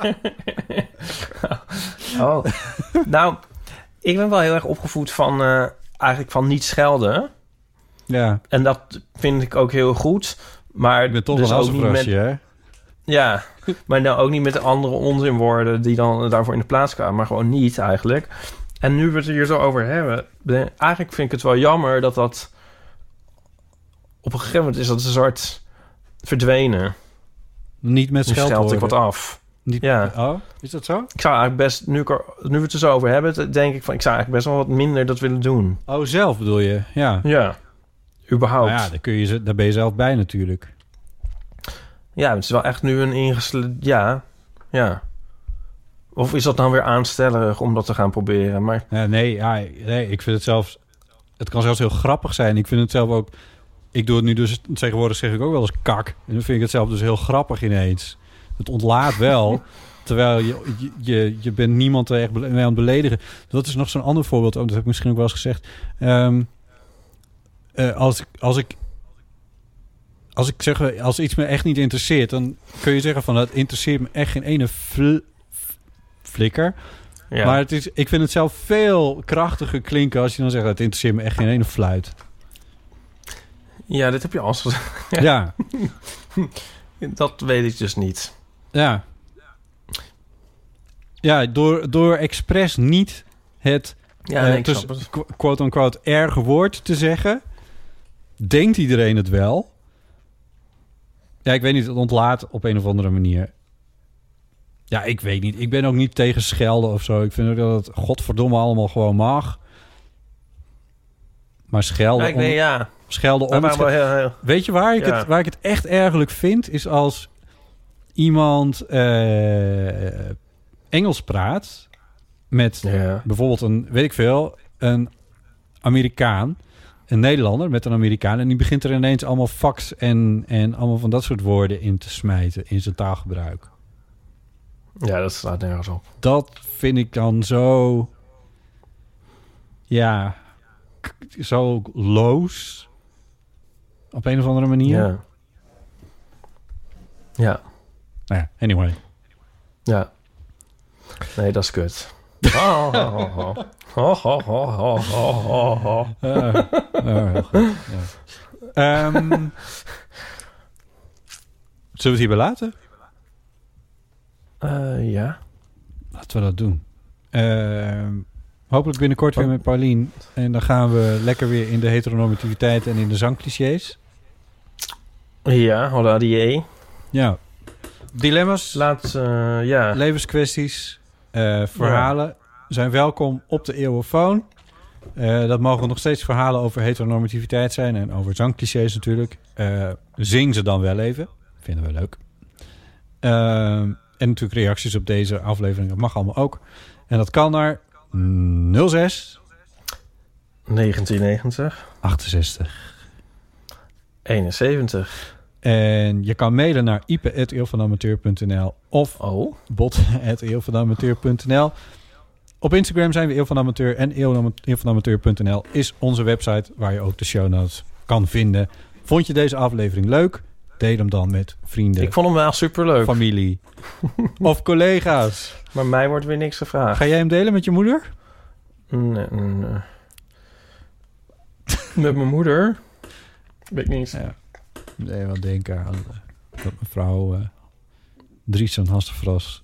Oh. Nou, ik ben wel heel erg opgevoed van... Uh, eigenlijk van niet schelden. Ja. En dat vind ik ook heel goed. Maar ik ben toch dus een ook niet met... hè? Ja, maar nou ook niet met de andere onzinwoorden... die dan daarvoor in de plaats kwamen. Maar gewoon niet, eigenlijk. En nu we het hier zo over hebben... eigenlijk vind ik het wel jammer dat dat... op een gegeven moment is dat een soort... verdwenen. Niet met nu scheldwoorden. scheld ik wat af. Niet, ja. Oh, is dat zo? Ik zou eigenlijk best, nu, ik er, nu we het er zo over hebben, denk ik van, ik zou eigenlijk best wel wat minder dat willen doen. Oh, zelf bedoel je? Ja. Ja, überhaupt. Nou ja, daar, kun je, daar ben je zelf bij natuurlijk. Ja, het is wel echt nu een ingeslepen... Ja, ja. Of is dat dan weer aanstellerig om dat te gaan proberen? Maar... Ja, nee, ja, nee, ik vind het zelfs... Het kan zelfs heel grappig zijn. Ik vind het zelf ook... Ik doe het nu dus... Tegenwoordig zeg ik ook wel eens kak. En dan vind ik het zelf dus heel grappig ineens. Het ontlaat wel... Terwijl je, je, je, je bent niemand er echt mee aan het beledigen. Dat is nog zo'n ander voorbeeld. Oh, dat heb ik misschien ook wel eens gezegd. Um, uh, als, ik, als ik... Als ik zeg... Als iets me echt niet interesseert... Dan kun je zeggen van... Dat interesseert me echt geen ene fl, flikker. Ja. Maar het is, ik vind het zelf veel krachtiger klinken... Als je dan zegt... Het interesseert me echt geen ene fluit. Ja, dit heb je al gezegd. Ja. Dat weet ik dus niet. Ja. Ja, door, door expres niet het, ja, nee, uh, dus, quote-unquote erge woord te zeggen... denkt iedereen het wel. Ja, ik weet niet, het ontlaat op een of andere manier. Ja, ik weet niet. Ik ben ook niet tegen schelden of zo. Ik vind ook dat het godverdomme allemaal gewoon mag. Maar schelden... Ja, ik weet, ja. Schelden om... Heel, heel... Weet je waar ik, ja. het, waar ik het echt ergerlijk vind? Is als iemand uh, Engels praat... met ja. bijvoorbeeld een, weet ik veel... een Amerikaan... een Nederlander met een Amerikaan... en die begint er ineens allemaal fax en, en allemaal van dat soort woorden in te smijten... in zijn taalgebruik. Ja, dat staat nergens op. Dat vind ik dan zo... Ja... zo loos... op een of andere manier. Ja. Ja. Nou ja, anyway. Ja. Nee, dat is kut. Oh, oh, oh, oh. Oh, oh, oh, oh, oh, oh. Uh, uh, ja. Um, zullen we het hierbij laten? Uh, ja. Laten we dat doen. Uh, hopelijk binnenkort weer met Paulien. En dan gaan we lekker weer in de heteronormativiteit en in de zangclichés. Ja, hola die. Ja. Dilemma's. Laat, uh, ja. Levenskwesties. Uh, verhalen. Ja. Zijn welkom op de Eeuwenfoon. Uh, dat mogen nog steeds verhalen over heteronormativiteit zijn. En over zangclichés natuurlijk. Uh, zing ze dan wel even. Vinden we leuk. Uh, en natuurlijk reacties op deze aflevering. Dat mag allemaal ook. En dat kan naar nul zes negentien negentig achtenzestig eenenzeventig. En je kan mailen naar ipe at eeuwvanamateur punt n l of oh. bot at eeuwvanamateur punt n l. Op Instagram zijn we Eeuw van Amateur en eeuwvanamateur punt n l is onze website waar je ook de show notes kan vinden. Vond je deze aflevering leuk? Deel hem dan met vrienden. Ik vond hem wel superleuk. Familie. Of collega's. Maar mij wordt weer niks gevraagd. Ga jij hem delen met je moeder? Nee, nee. Met mijn moeder? Weet ik niet. Ja. Nee, wat denken aan uh, dat mevrouw uh, Driesen Hassefras.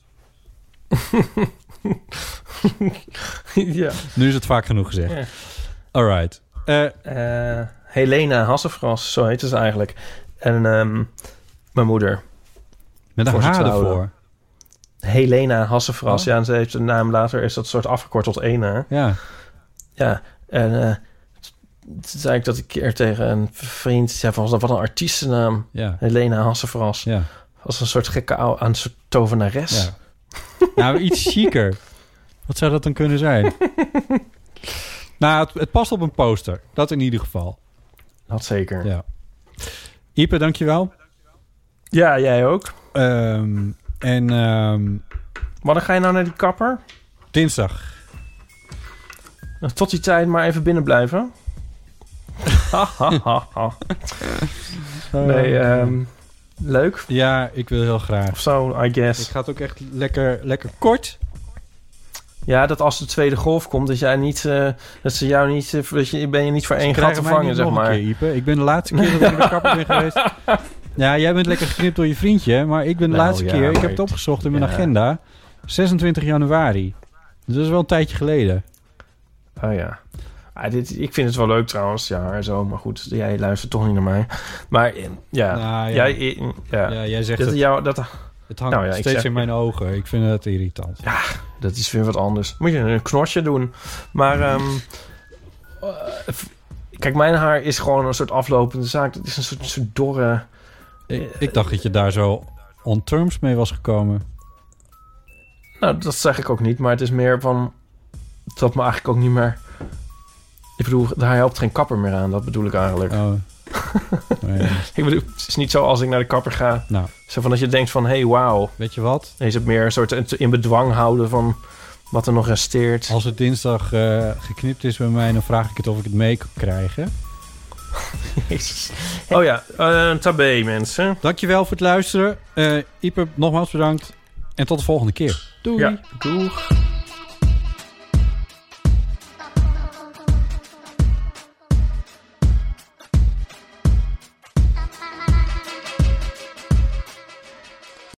Ja. Nu is het vaak genoeg gezegd. Ja. Alright. Uh, uh, Helena Hassefras, zo heet ze eigenlijk. En um, mijn moeder. Met een H ervoor. Helena Hassefras. Oh. Ja, en ze heeft de naam later, is dat soort afgekort tot Ena. Ja. Ja, en uh, toen zei ik dat ik keer tegen een vriend zei van, wat een artiestennaam. Ja. Helena Hassefras. Ja. Als een soort gekke oude, een soort tovenares. Ja. Nou, iets chiquer. Wat zou dat dan kunnen zijn? Nou, het, het past op een poster. Dat in ieder geval. Dat zeker. Ja. Ipe, dankjewel. Ja, jij ook. Um, en... Um, Wanneer ga je nou naar die kapper? Dinsdag. Tot die tijd maar even binnen blijven. Nee, um, leuk. Ja, ik wil heel graag. Of zo, I guess. Ik ga het ook echt lekker, lekker kort. Ja, dat als de tweede golf komt, dat jij niet, uh, dat ze jou niet, uh, dat je ben je niet voor één gat te vangen, zeg maar. Een keer, Ipe. Ik ben de laatste keer dat ik naar de kapper ben geweest. Ja, jij bent lekker geknipt door je vriendje, maar ik ben de nou, laatste ja, keer. Ik heb het ik, opgezocht in mijn ja. agenda. zesentwintig januari. Dus dat is wel een tijdje geleden. Oh ja. Ah, dit, ik vind het wel leuk trouwens, ja, zo. Maar goed, jij luistert toch niet naar mij. Maar ja, nou, ja. Jij, ja. ja, jij zegt dat, het. jou, dat, het hangt nou, ja, steeds zeg, in mijn ogen. Ik vind het irritant. Ja, dat is weer wat anders. Moet je een knortje doen. Maar um, uh, kijk, mijn haar is gewoon een soort aflopende zaak. Het is een soort, soort dorre... Ik, ik dacht dat je daar zo on terms mee was gekomen. Nou, dat zeg ik ook niet. Maar het is meer van... dat me eigenlijk ook niet meer... Ik bedoel, daar helpt geen kapper meer aan. Dat bedoel ik eigenlijk. Oh. Nee. Ik bedoel, het is niet zo als ik naar de kapper ga. Nou. Zo van dat je denkt van, hé, hey, wauw. Weet je wat? Nee, is het meer een soort in bedwang houden van wat er nog resteert. Als het dinsdag uh, geknipt is bij mij, dan vraag ik het of ik het mee kan krijgen. Jezus. Oh ja, uh, tabé, mensen. Dankjewel voor het luisteren. Uh, Ipe, nogmaals bedankt. En tot de volgende keer. Doei. Ja, doeg.